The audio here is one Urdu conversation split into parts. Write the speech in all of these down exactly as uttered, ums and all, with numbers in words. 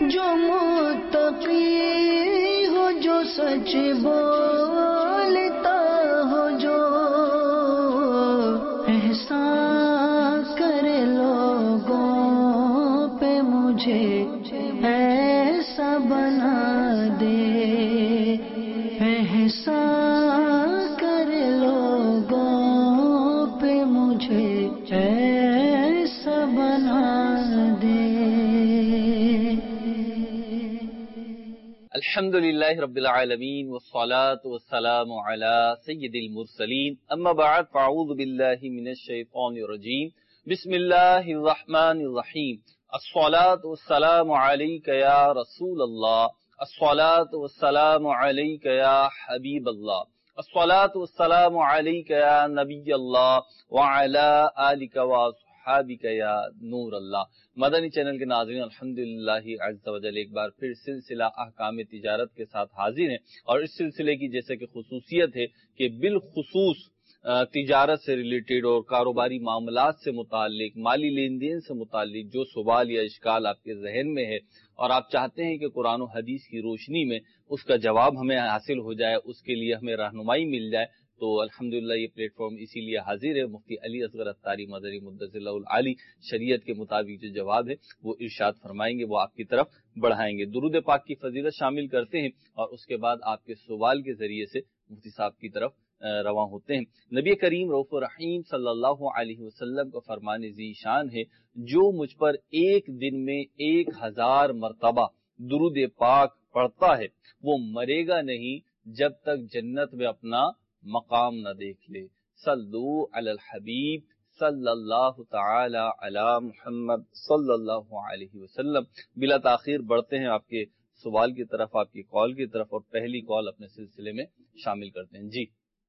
جو متقی ہو، جو سچ بولتا ہو، جو احسان کرے لوگوں پہ، مجھے ایسا بنا دے، احسان کرے لوگوں پہ، مجھے ایسا بنا دے۔ الحمد للہ رب العالمین والصلاة والسلام علی سید المرسلین، اما بعد فاعوذ باللہ من الشیطان الرجیم، بسم اللہ الرحمن الرحیم۔ الصلاة والسلام علیک یا رسول اللہ، الصلاة والسلام علیک یا حبیب اللہ، الصلاة والسلام علیک یا نبی اللہ، وعلی آلک واصحابک یا نور اللہ۔ مدنی چینل کے ناظرین، الحمدللہ عز و جل ایک بار پھر سلسلہ احکام تجارت کے ساتھ حاضر ہیں، اور اس سلسلے کی جیسے کہ خصوصیت ہے کہ بالخصوص تجارت سے ریلیٹڈ اور کاروباری معاملات سے متعلق، مالی لین دین سے متعلق جو سوال یا اشکال آپ کے ذہن میں ہے اور آپ چاہتے ہیں کہ قرآن و حدیث کی روشنی میں اس کا جواب ہمیں حاصل ہو جائے، اس کے لیے ہمیں رہنمائی مل جائے، تو الحمدللہ یہ پلیٹ فارم اسی لیے حاضر ہے۔ مفتی علی اصغر عطاری مدنی مدثر اللہ العالی شریعت کے مطابق جو جواب ہے وہ ارشاد فرمائیں گے، وہ آپ کی طرف بڑھائیں گے۔ درود پاک کی فضیلت شامل کرتے ہیں اور اس کے بعد آپ کے سوال کے ذریعے سے مفتی صاحب کی طرف رواں ہوتے ہیں۔ نبی کریم رؤوف الرحیم صلی اللہ علیہ وسلم کا فرمان ذی شان ہے، جو مجھ پر ایک دن میں ایک ہزار مرتبہ درود پاک پڑھتا ہے وہ مرے گا نہیں جب تک جنت میں اپنا مقام نہ دیکھ لے۔ صلو علی الحبیب صلی اللہ تعالی علی محمد صلی اللہ علیہ وسلم۔ بلا تاخیر بڑھتے ہیں آپ کے سوال کی طرف، آپ کی کال کی طرف، اور پہلی کال اپنے سلسلے میں شامل کرتے ہیں۔ جی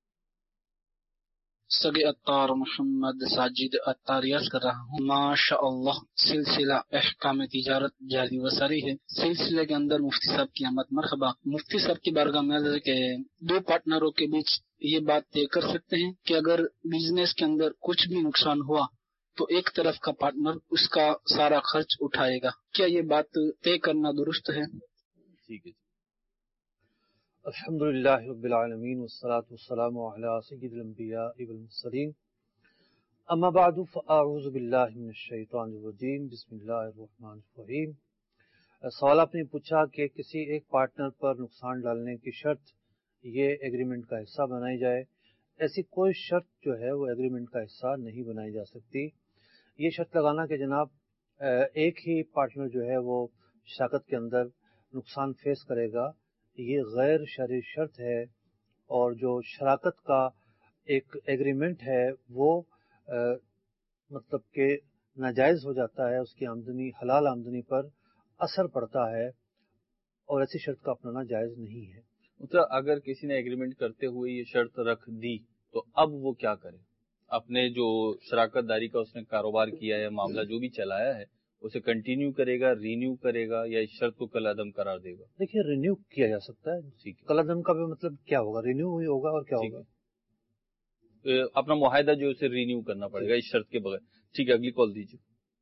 سگے عطار محمد ساجد عطاریاز کر رہا ہوں۔ ماشاء اللہ سلسلہ احکام تجارت جاری و ساری ہے۔ سلسلے کے اندر مفتی صاحب کی آمد مرحبا۔ مفتی صاحب کی بارگاہ میں عرض ہے کہ دو پارٹنروں کے بیچ یہ بات طے کر سکتے ہیں کہ اگر بزنس کے اندر کچھ بھی نقصان ہوا تو ایک طرف کا پارٹنر اس کا سارا خرچ اٹھائے گا، کیا یہ بات طے کرنا درست ہے؟ ٹھیک ہے۔ الحمدللہ رب العالمین والصلاة والسلام علی سید الانبیاء والمرسلین، اما بعد فاعوذ باللہ من الشیطان الرجیم، بسم اللہ الرحمن الرحیم۔ سوال آپ نے پوچھا کہ کسی ایک پارٹنر پر نقصان ڈالنے کی شرط یہ ایگریمنٹ کا حصہ بنائی جائے۔ ایسی کوئی شرط جو ہے وہ ایگریمنٹ کا حصہ نہیں بنائی جا سکتی۔ یہ شرط لگانا کہ جناب ایک ہی پارٹنر جو ہے وہ شراکت کے اندر نقصان فیس کرے گا، یہ غیر شرعی شرط ہے، اور جو شراکت کا ایک ایگریمنٹ ہے وہ مطلب کہ ناجائز ہو جاتا ہے، اس کی آمدنی حلال آمدنی پر اثر پڑتا ہے، اور ایسی شرط کا اپنانا جائز نہیں ہے۔ مطلب اگر کسی نے ایگریمنٹ کرتے ہوئے یہ شرط رکھ دی تو اب وہ کیا کرے؟ اپنے جو شراکت داری کا اس نے کاروبار کیا ہے، معاملہ جو بھی چلایا ہے، اسے کنٹینیو کرے گا، رینیو کرے گا، یا اس شرط کو کل عدم قرار دے گا؟ دیکھیے رینیو کیا جا سکتا ہے، کل عدم کا بھی مطلب کیا ہوگا، رینیو ہی ہوگا، اور کیا ہوگا اپنا معاہدہ جو اسے رینیو کرنا پڑے گا اس شرط کے بغیر۔ ٹھیک ہے، اگلی کال دیجیے۔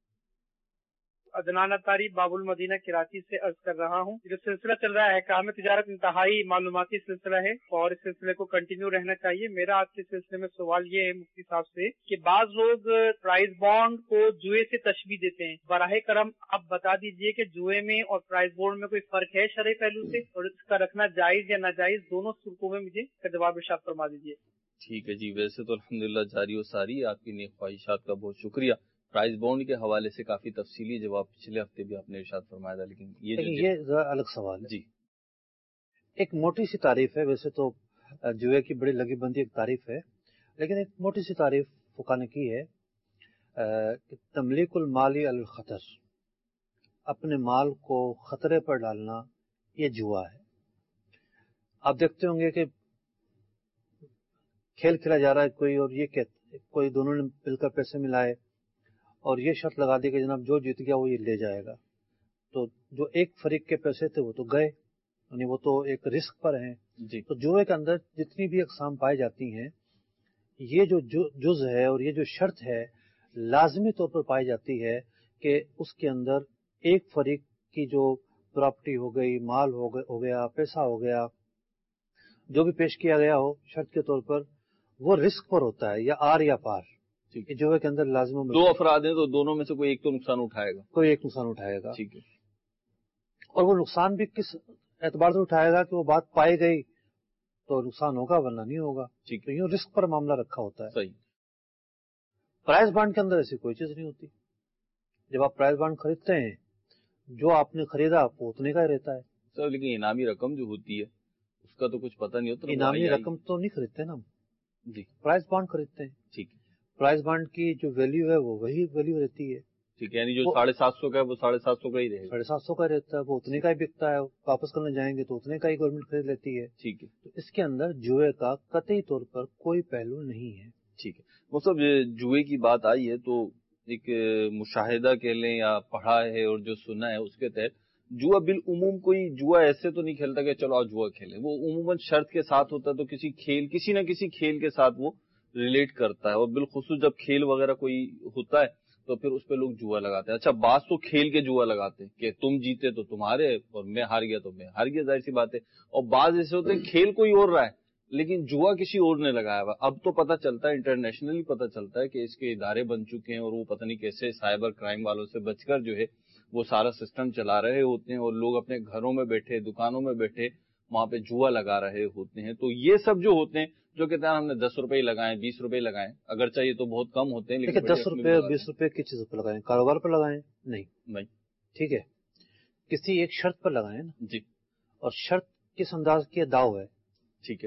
عدنان اطاری باب المدینہ کراچی سے عرض کر رہا ہوں، جو سلسلہ چل رہا ہے احکام تجارت انتہائی معلوماتی سلسلہ ہے اور اس سلسلے کو کنٹینیو رہنا چاہیے۔ میرا آج کے سلسلے میں سوال یہ ہے مفتی صاحب سے کہ بعض لوگ پرائز بانڈ کو جوئے سے تشبیہ دیتے ہیں، براہ کرم آپ بتا دیجئے کہ جوئے میں اور پرائز بانڈ میں کوئی فرق ہے شرعی پہلو سے، اور اس کا رکھنا جائز یا ناجائز دونوں صورتوں میں مجھے اس کا جواب ارشاد فرما دیجیے۔ ٹھیک ہے جی، ویسے تو الحمدللہ جاری و ساری، آپ کی نیک خواہشات کا بہت شکریہ۔ پرائز بانڈ کے حوالے سے کافی تفصیلی جواب پچھلے ہفتے بھی آپ نے ارشاد فرمایا تھا، لیکن یہ یہ ذرا الگ سوال ہے۔ جی ایک موٹی سی تعریف ہے، ویسے تو جوئے کی بڑی لگی بندی ایک تعریف ہے، لیکن ایک موٹی سی تعریف فقہ نے کی ہے کہ تملیک المالی علی الخطر، اپنے مال کو خطرے پر ڈالنا یہ جوا ہے۔ آپ دیکھتے ہوں گے کہ کھیل کھیلا جا رہا ہے کوئی، اور یہ کہتے کوئی دونوں نے مل کر پیسے ملائے اور یہ شرط لگا دی کہ جناب جو جیت گیا وہ یہ لے جائے گا، تو جو ایک فریق کے پیسے تھے وہ تو گئے، یعنی وہ تو ایک رسک پر ہیں جی۔ تو جوئے کے اندر جتنی بھی اقسام پائی جاتی ہیں، یہ جو جز ہے اور یہ جو شرط ہے لازمی طور پر پائی جاتی ہے کہ اس کے اندر ایک فریق کی جو प्रॉपर्टी हो गई, माल हो गया, हो गया पैसा हो गया, जो भी पेश किया गया हो शर्त के तौर पर, वो रिस्क पर होता है, या आर या पार। ठीक है, जुए के अंदर लाजिम दो अफराद हैं तो दोनों में से कोई एक तो नुकसान उठाएगा, कोई एक नुकसान उठाएगा। ठीक है, और वो नुकसान भी किस एतबार से उठाएगा कि वो बात पाई गई तो नुकसान होगा, वरना नहीं होगा। ठीक तो यूं रिस्क पर मामला रखा होता है। सही। प्राइस बॉन्ड के अंदर ऐसी कोई चीज नहीं होती। जब आप प्राइस बॉन्ड खरीदते हैं, जो आपने खरीदा वो उतने का ही रहता है सर, लेकिन इनामी रकम जो होती है उसका तो कुछ पता नहीं होता। इनामी रकम तो नहीं खरीदते ना हम जी, प्राइस बॉन्ड खरीदते हैं। ठीक है, प्राइस बॉन्ड की जो वैल्यू है वो वही वैल्यू रहती है। ठीक है, यानी जो साढ़े सात सौ का है वो साढ़े सात सौ का ही रहेगा। साढ़े सात सौ का रहता है, वो उतने का ही बिकता है। वापस करने जाएंगे तो उतने का ही गवर्नमेंट खरीद लेती है। ठीक है, तो इसके अंदर जुए का कतई तौर पर कोई पहलू नहीं है। ठीक है। वो सब जुए की बात आई है तो एक मुशाहिदा कह लें या पढ़ा है और जो सुना है उसके तहत जुआ बिल उमूम कोई जुआ ऐसे तो नहीं खेलता कि चलो आज जुआ खेलें। वो उमूमन शर्त के साथ होता है, तो किसी खेल किसी न किसी खेल के साथ वो रिलेट करता है। और बिलखुसूस जब खेल वगैरह कोई होता है तो फिर उस पर लोग जुआ लगाते हैं। अच्छा, बात तो खेल के जुआ लगाते हैं कि तुम जीते तो तुम्हारे और मैं हार गया तो मैं हार गया, जाहिर सी बात है। और बात ऐसे होते हैं खेल कोई और रहा है लेकिन जुआ किसी और ने लगाया हुआ। अब तो पता चलता है, इंटरनेशनली पता चलता है कि इसके इदारे बन चुके हैं और वो पता नहीं कैसे साइबर क्राइम वालों से बचकर जो है वो सारा सिस्टम चला रहे होते हैं, और लोग अपने घरों में बैठे, दुकानों में बैठे वहां पे जुआ लगा रहे होते हैं। तो ये सब जो होते हैं, जो कहते हैं हमने दस रुपए लगाए, बीस रुपए लगाए, अगर चाहिए तो बहुत कम होते हैं, लेकिन दस रुपए बीस रुपए किस चीज पर लगाएं? कारोबार पर लगाएं? नहीं नहीं, ठीक है, किसी एक शर्त पर लगाएं ना जी। और शर्त किस अंदाज की दाव है। ठीक है,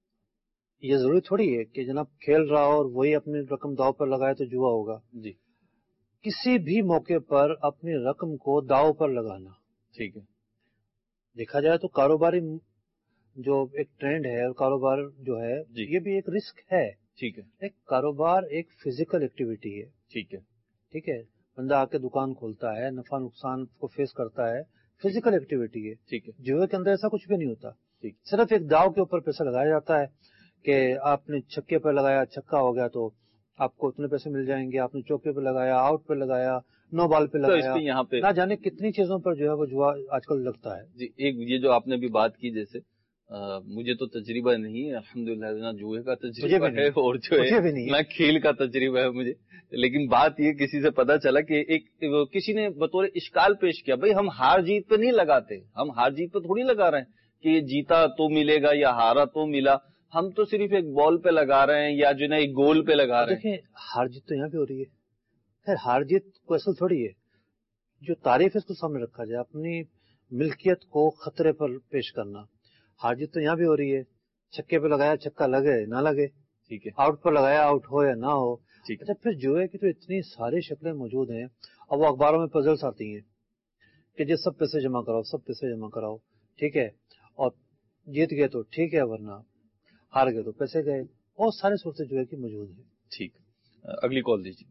ये जरूरी थोड़ी है कि जनाब खेल रहा हो और वही अपनी रकम दाव पर लगाए तो जुआ होगा जी। किसी भी मौके पर अपनी रकम को दाव पर लगाना, ठीक है, देखा जाए तो कारोबारी जो एक ट्रेंड है और कारोबार जो है ये भी एक रिस्क है। ठीक है, एक कारोबार एक फिजिकल एक्टिविटी है। ठीक है, ठीक है, बंदा आके दुकान खोलता है, नफा नुकसान को फेस करता है, फिजिकल एक्टिविटी है। ठीक है, जुए के अंदर ऐसा कुछ भी नहीं होता। ठीक, सिर्फ एक दाव के ऊपर पैसा लगाया जाता है कि आपने छक्के पर लगाया, छक्का हो गया तो आपको उतने पैसे मिल जाएंगे। आपने चौके पे लगाया, आउट पे लगाया, नो बॉल पे लगाया, तो यहाँ पे ना जाने कितनी चीजों पर जो है वो जुआ आजकल लगता है। जी। एक ये जो आपने भी बात की, जैसे आ, मुझे तो तजर्बा नहीं है अल्हम्दुलिल्लाह, ना जुए का तजर्बा है और जो है ना खेल का तजर्बा है मुझे। लेकिन बात ये किसी से पता चला कि एक किसी ने बतौर इश्काल पेश किया, भाई हम हार जीत पे नहीं लगाते, हम हार जीत पे थोड़ी लगा रहे हैं कि ये जीता तो मिलेगा या हारा तो मिला, हम तो सिर्फ एक बॉल पे लगा रहे हैं या जो ना एक गोल पे लगा रहे हैं। देखिए हार जीत तो यहाँ भी हो रही है। खैर हार जीत को असल थोड़ी है, जो तारीफ है इसको सामने रखा जाए, अपनी मिल्कियत को खतरे पर पेश करना। हार जीत तो यहाँ भी हो रही है। छक्के पे लगाया, छक्का लगे ना लगे, ठीक है, आउट पर लगाया, आउट हो या ना हो। ठीक। अच्छा, फिर जुए की तो इतनी सारी शक्लें मौजूद हैं। अब वो अखबारों में पजल्स आती हैं कि जी सब पैसे जमा कराओ, सब पैसे जमा कराओ, ठीक है, और जीत गए तो ठीक है, वरना हार गए तो पैसे गए। और सारे सूरतें जुए की मौजूद है। ठीक, अगली कॉल दीजिए।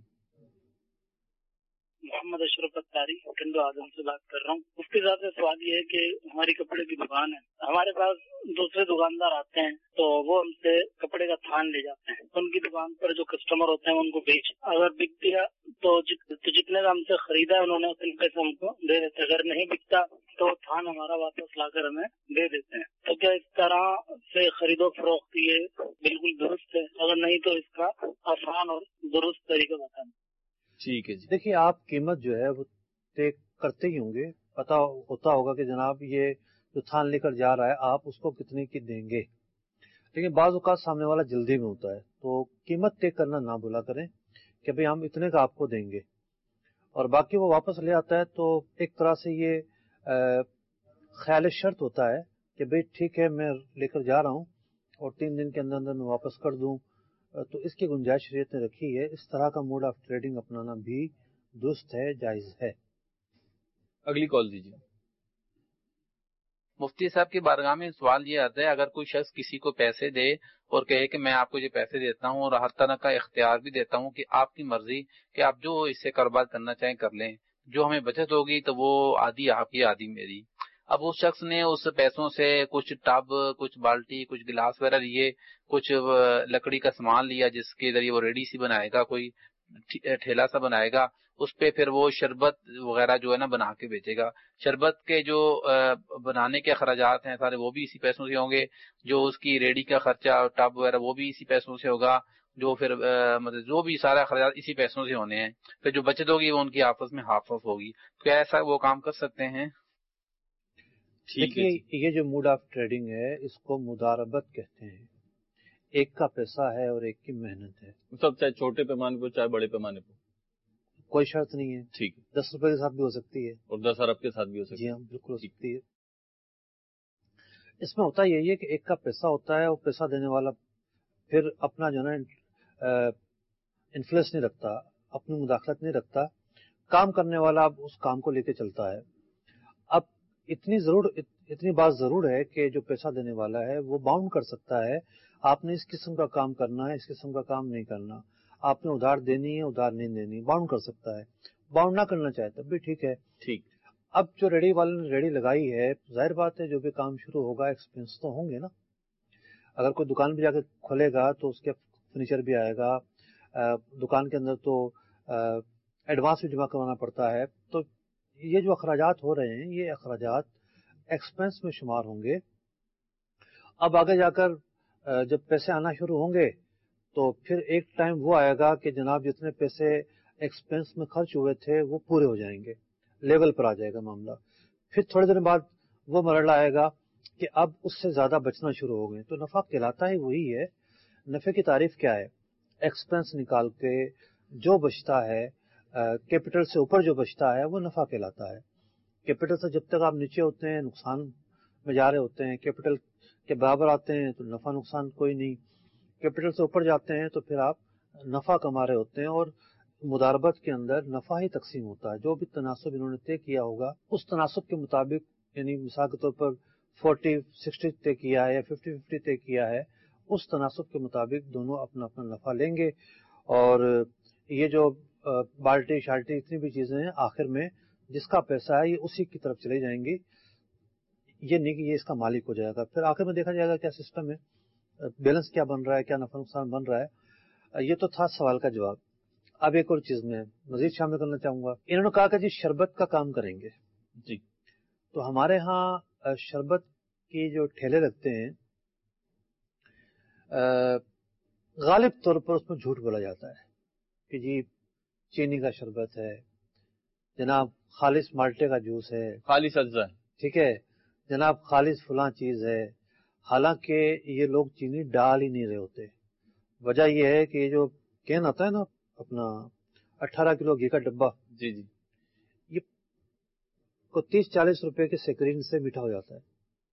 मोहम्मद अशरफ अत्तारी टंडो आजम से बात कर रहा हूँ। उसके साथ सवाल ये है कि हमारी कपड़े की दुकान है, हमारे पास दूसरे दुकानदार आते हैं तो वो हमसे कपड़े का थान ले जाते हैं। उनकी दुकान पर जो कस्टमर होते हैं उनको बेच, अगर बिक गया तो, जित, तो जितने का हमसे खरीदा है उन्होंने उतने पैसे हमको दे देते हैं। अगर नहीं बिकता तो थान हमारा वापस लाकर हमें दे देते हैं। तो क्या इस तरह से खरीदो फरोख्त ये बिल्कुल दुरुस्त है? अगर नहीं तो इसका आसान और दुरुस्त तरीका बताना। ठीक है जी। देखिए आप कीमत जो है वो तय करते ही होंगे, पता होता होगा कि जनाब ये जो थान लेकर जा रहा है आप उसको कितने की देंगे। लेकिन बाज़ औक़ात सामने वाला जल्दी में होता है तो कीमत तय करना ना भूला करें कि भाई हम इतने का आपको देंगे, और बाकी वो वापस ले आता है। तो एक तरह से ये ख्याल शर्त होता है कि भाई ठीक है मैं लेकर जा रहा हूँ और तीन दिन के अंदर अंदर मैं वापस कर दूँ, तो इसकी गुंजाइश शरीयत ने रखी है। इस तरह का मोड ऑफ ट्रेडिंग अपनाना भी दुरुस्त है, जायज है। अगली कॉल दीजिए। मुफ्ती साहब की बारगाह में सवाल ये आता है, अगर कोई शख्स किसी को पैसे दे और कहे कि मैं आपको ये पैसे देता हूँ और हर तरह का इख्तियार भी देता हूँ कि आपकी मर्जी कि आप जो इससे कारोबार करना चाहें कर लें, जो हमें बचत होगी तो वो आधी आपकी आधी मेरी। अब उस शख्स ने उस पैसों से कुछ टब, कुछ बाल्टी, कुछ गिलास वगैरह लिए, कुछ लकड़ी का सामान लिया जिसके जरिए वो रेडी सी बनाएगा कोई, ٹھیلا سا بنائے گا، اس پہ پھر وہ شربت وغیرہ جو ہے نا بنا کے بیچے گا. شربت کے جو بنانے کے اخراجات ہیں سارے وہ بھی اسی پیسوں سے ہوں گے، جو اس کی ریڈی کا خرچہ ٹب وغیرہ وہ بھی اسی پیسوں سے ہوگا، جو پھر مطلب جو بھی سارے اخراجات اسی پیسوں سے ہونے ہیں. پھر جو بچت ہوگی وہ ان کی آپس میں ہاف آف ہوگی. کیا ایسا وہ کام کر سکتے ہیں؟ دیکھیے یہ جو موڈ آف ٹریڈنگ ہے اس کو مداربت کہتے ہیں. ایک کا پیسہ ہے اور ایک کی محنت ہے. سب چاہے چھوٹے پیمانے پہ چاہے بڑے پیمانے پہ کوئی شرط نہیں ہے. ٹھیک ہے. دس روپے کے ساتھ بھی ہو سکتی ہے اور دس ارب کے ساتھ بھی ہو سکتی ہے. جی ہاں بالکل ہو سکتی ہے. اس میں ہوتا یہی ہے کہ ایک کا پیسہ ہوتا ہے اور پیسہ دینے والا پھر اپنا جو ہے نا انفلوئنس نہیں رکھتا، اپنی مداخلت نہیں رکھتا. کام کرنے والا اب اس کام کو لے کے چلتا ہے. اب اتنی ضرور اتنی بات ضرور ہے کہ جو پیسہ دینے والا ہے وہ باؤنڈ کر سکتا ہے آپ نے اس قسم کا کام کرنا ہے، اس قسم کا کام نہیں کرنا، آپ نے ادھار دینی ہے ادھار نہیں دینی، باؤنڈ کر سکتا ہے. باؤنڈ نہ کرنا چاہے تب بھی ٹھیک ہے. ٹھیک. اب جو ریڈی والے نے ریڈی لگائی ہے ظاہر بات ہے جو بھی کام شروع ہوگا ایکسپینس تو ہوں گے نا. اگر کوئی دکان بھی جا کے کھولے گا تو اس کے فرنیچر بھی آئے گا، دکان کے اندر تو ایڈوانس بھی جمع کروانا پڑتا ہے. تو یہ جو اخراجات ہو رہے ہیں یہ اخراجات ایکسپینس میں شمار ہوں گے. اب آگے جا کر جب پیسے آنا شروع ہوں گے تو پھر ایک ٹائم وہ آئے گا کہ جناب جتنے پیسے ایکسپینس میں خرچ ہوئے تھے وہ پورے ہو جائیں گے، لیول پر آ جائے گا معاملہ. پھر تھوڑے دن بعد وہ مرحلہ آئے گا کہ اب اس سے زیادہ بچنا شروع ہو گئے. تو نفع کہلاتا ہی وہی ہے. نفع کی تعریف کیا ہے؟ ایکسپینس نکال کے جو بچتا ہے، کیپٹل سے اوپر جو بچتا ہے وہ نفع کہلاتا ہے. کیپٹل سے جب تک آپ نیچے ہوتے ہیں نقصان میں جا رہے ہوتے ہیں، کیپٹل کے برابر آتے ہیں تو نفع نقصان کوئی نہیں، کیپٹل سے اوپر جاتے ہیں تو پھر آپ نفع کما رہے ہوتے ہیں. اور مداربت کے اندر نفع ہی تقسیم ہوتا ہے. جو بھی تناسب انہوں نے طے کیا ہوگا اس تناسب کے مطابق، یعنی مثال کے طور پر فورٹی سکسٹی طے کیا ہے یا ففٹی ففٹی طے کیا ہے، اس تناسب کے مطابق دونوں اپنا اپنا نفع لیں گے. اور یہ جو بالٹی شالٹی اتنی بھی چیزیں ہیں آخر میں جس کا پیسہ ہے یہ اسی کی طرف چلے جائیں گی. یہ نہیں کہ یہ اس کا مالک ہو جائے گا. پھر آخر میں دیکھا جائے گا کیا سسٹم ہے، بیلنس کیا بن رہا ہے، کیا نفع نقصان بن رہا ہے. یہ تو تھا سوال کا جواب. اب ایک اور چیز میں مزید شامل کرنا چاہوں گا. انہوں نے کہا کہ جی شربت کا کام کریں گے. جی. تو ہمارے ہاں شربت کی جو ٹھیلے لگتے ہیں غالب طور پر اس میں جھوٹ بولا جاتا ہے کہ جی چینی کا شربت ہے، جناب خالص مالٹے کا جوس ہے، خالص اجزا ہے، ٹھیک ہے جناب خالص فلاں چیز ہے. حالانکہ یہ لوگ چینی ڈال ہی نہیں رہے ہوتے. وجہ یہ ہے کہ یہ جو کین آتا ہے نا اپنا اٹھارہ کلو گھی کا ڈبہ، جی جی، یہ کو تیس چالیس روپے کے سیکرین سے میٹھا ہو جاتا ہے.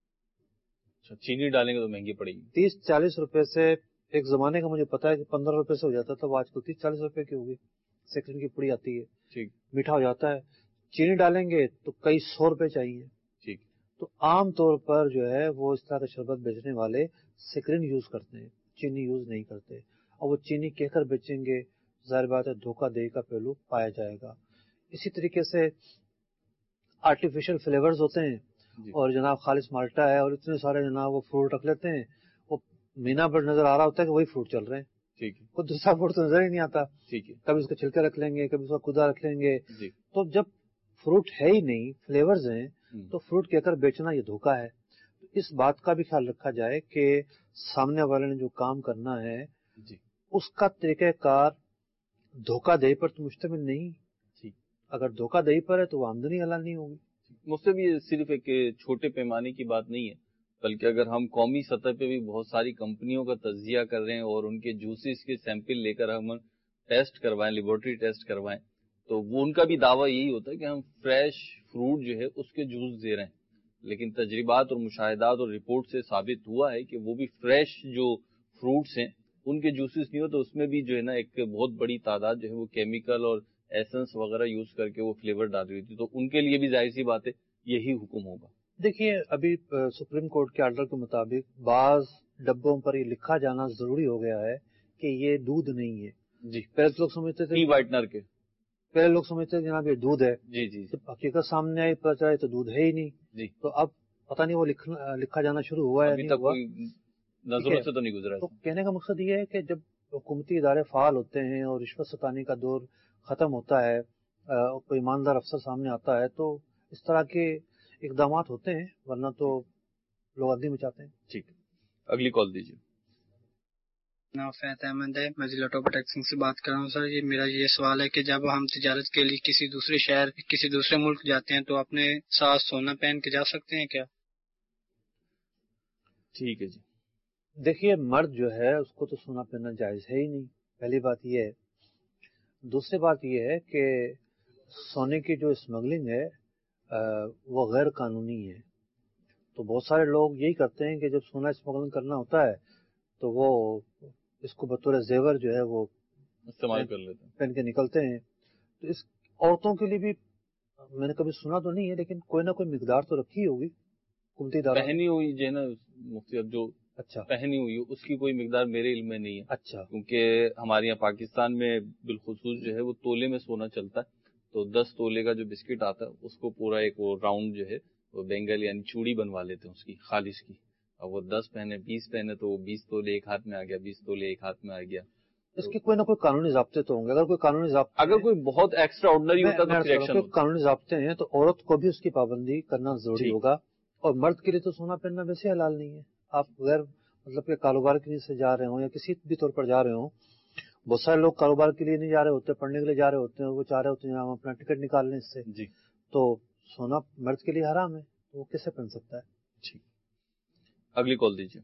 اچھا چینی ڈالیں گے تو مہنگی پڑے گی. تیس چالیس روپے سے ایک زمانے کا مجھے پتا ہے کہ پندرہ روپے سے ہو جاتا تھا، وہ آج کل تیس چالیس روپے کی ہوگی. سیکرین کی پوڑی آتی ہے، ٹھیک، میٹھا ہو جاتا ہے. چینی ڈالیں گے تو کئی سو روپے چاہیے. ٹھیک. تو عام طور پر جو ہے وہ اس طرح کا شربت بیچنے والے سیکرین یوز کرتے ہیں، چینی یوز نہیں کرتے. اور وہ چینی کہہ کر بیچیں گے، ظاہر بات ہے دھوکہ دہی کا پہلو پایا جائے گا. اسی طریقے سے آرٹیفیشل فلیورز ہوتے ہیں جی. اور جناب خالص مالٹا ہے اور اتنے سارے جناب وہ فروٹ رکھ لیتے ہیں. وہ مینا پر نظر آ رہا ہوتا ہے کہ وہی فروٹ چل رہے ہیں، ٹھیک ہے، کوئی دوسرا فروٹ تو نظر ہی نہیں آتا. ٹھیک ہے. کبھی اس کے چھلکے رکھ لیں گے، کبھی اس کا کدا رکھ لیں گے. جی. تو جب فروٹ ہے ہی نہیں، فلیورز ہیں، تو فروٹ کہہ کر بیچنا یہ دھوکہ ہے. اس بات کا بھی خیال رکھا جائے کہ سامنے والے نے جو کام کرنا ہے جی اس کا طریقہ کار دھوکہ دہی پر تو مشتمل نہیں. ٹھیک. اگر دھوکہ دہی پر ہے تو وہ آمدنی حلال نہیں ہوگی. مجھ سے بھی یہ صرف ایک چھوٹے پیمانے کی بات نہیں ہے، بلکہ اگر ہم قومی سطح پہ بھی بہت ساری کمپنیوں کا تجزیہ کر رہے ہیں اور ان کے جوسز کے سیمپل لے کر ہم ٹیسٹ کروائیں، لیبورٹری ٹیسٹ کروائیں، تو وہ ان کا بھی دعویٰ یہی ہوتا ہے کہ ہم فریش فروٹ جو ہے اس کے جوس دے رہے ہیں. لیکن تجربات اور مشاہدات اور رپورٹ سے ثابت ہوا ہے کہ وہ بھی فریش جو فروٹس ہیں ان کے جوسز نہیں ہوتے، اس میں بھی جو ہے نا ایک بہت بڑی تعداد جو ہے وہ کیمیکل اور ایسنس وغیرہ یوز کر کے وہ فلیور ڈال رہی تھی. تو ان کے لیے بھی ظاہر سی بات ہے یہی حکم ہوگا. دیکھیے ابھی سپریم کورٹ کے آرڈر کے مطابق بعض ڈبوں پر یہ لکھا جانا ضروری ہو گیا ہے کہ یہ دودھ نہیں ہے. جی. پہلے لوگ سمجھتے تھے ٹی وائٹنر کے پہلے لوگ سمجھتے تھے جناب یہ دودھ ہے. جی جی جب حقیقت سامنے آئی پتہ چلا تو دودھ ہے ہی نہیں. جی. تو اب پتہ نہیں وہ لکھنا لکھا جانا شروع ہوا ہے ابھی نہیں تک ہوا. کوئی نظروں سے تو نہیں گزرا. تو کہنے کا مقصد یہ ہے کہ جب حکومتی ادارے فعال ہوتے ہیں اور رشوت ستانی کا دور ختم ہوتا ہے، کوئی ایماندار افسر سامنے آتا ہے، تو اس طرح کے اقدامات ہوتے ہیں، ورنہ تو لوگ عدلی مچاتے ہیں. ٹھیک ہے، اگلی کال دیجیے. فیض احمد ہے، میں ضلع ٹوپا ٹیکسنگ سے بات کر رہا ہوں. سر یہ میرا یہ سوال ہے کہ جب ہم تجارت کے لیے کسی دوسرے شہر کسی دوسرے ملک جاتے ہیں تو اپنے ساتھ سونا پہن کے جا سکتے ہیں کیا؟ ٹھیک ہے جی. دیکھیے مرد جو ہے اس کو تو سونا پہننا جائز ہے ہی نہیں، پہلی بات یہ ہے. دوسری بات یہ ہے کہ سونے کی جو اسمگلنگ ہے وہ غیر قانونی ہے. تو بہت سارے لوگ یہی کرتے ہیں کہ جب سونا اسمگلنگ کرنا ہوتا ہے تو وہ اس کو بطور زیور جو ہے وہ استعمال کر لیتے ہیں، پہن کے نکلتے ہیں. تو اس عورتوں کے لیے بھی میں نے کبھی سنا تو نہیں ہے، لیکن کوئی نہ کوئی مقدار تو رکھی ہوگی حکومتی اداروں نے. پہنی ہوئی جو ہے نا مفتی اب جو اچھا پہنی ہوئی اس کی کوئی مقدار میرے علم میں نہیں ہے. اچھا کیونکہ ہمارے یہاں پاکستان میں بالخصوص جو ہے وہ تولے میں سونا چلتا ہے. تو دس تولے کا جو بسکٹ آتا ہے اس کو پورا ایک وہ راؤنڈ جو ہے وہ بینگل یعنی چوڑی بنوا لیتے ہیں اس کی خالص کی. اور وہ دس پہنے بیس پہنے تو وہ بیس تولے ایک ہاتھ میں آ گیا، بیس تولے ایک ہاتھ میں آ گیا. اس کے کوئی نہ کوئی قانونی ضابطے تو ہوں گے. اگر کوئی قانونی ضابطے اگر کوئی بہت ایکسٹرا آرڈنری ہوتا تو پھر ایکشن ہوتا. قانونی ضابطے ہیں تو عورت کو بھی اس کی پابندی کرنا ضروری ہوگا. اور مرد کے لیے تو سونا پہننا ویسے حلال نہیں ہے. آپ غیر مطلب کہ کاروبار کے لیے سے جا رہے ہوں یا کسی بھی طور پر جا رہے ہوں، بہت سارے لوگ کاروبار کے لیے نہیں جا رہے ہوتے، پڑھنے کے لیے جا رہے ہوتے ہیں، اور وہ چاہ رہے ہوتے ہیں ہم اپنا ٹکٹ نکال لیں اس سے. جی تو سونا مرد کے لیے حرام ہے، وہ کیسے پہن سکتا ہے؟ ٹھیک، اگلی کال دیجیے.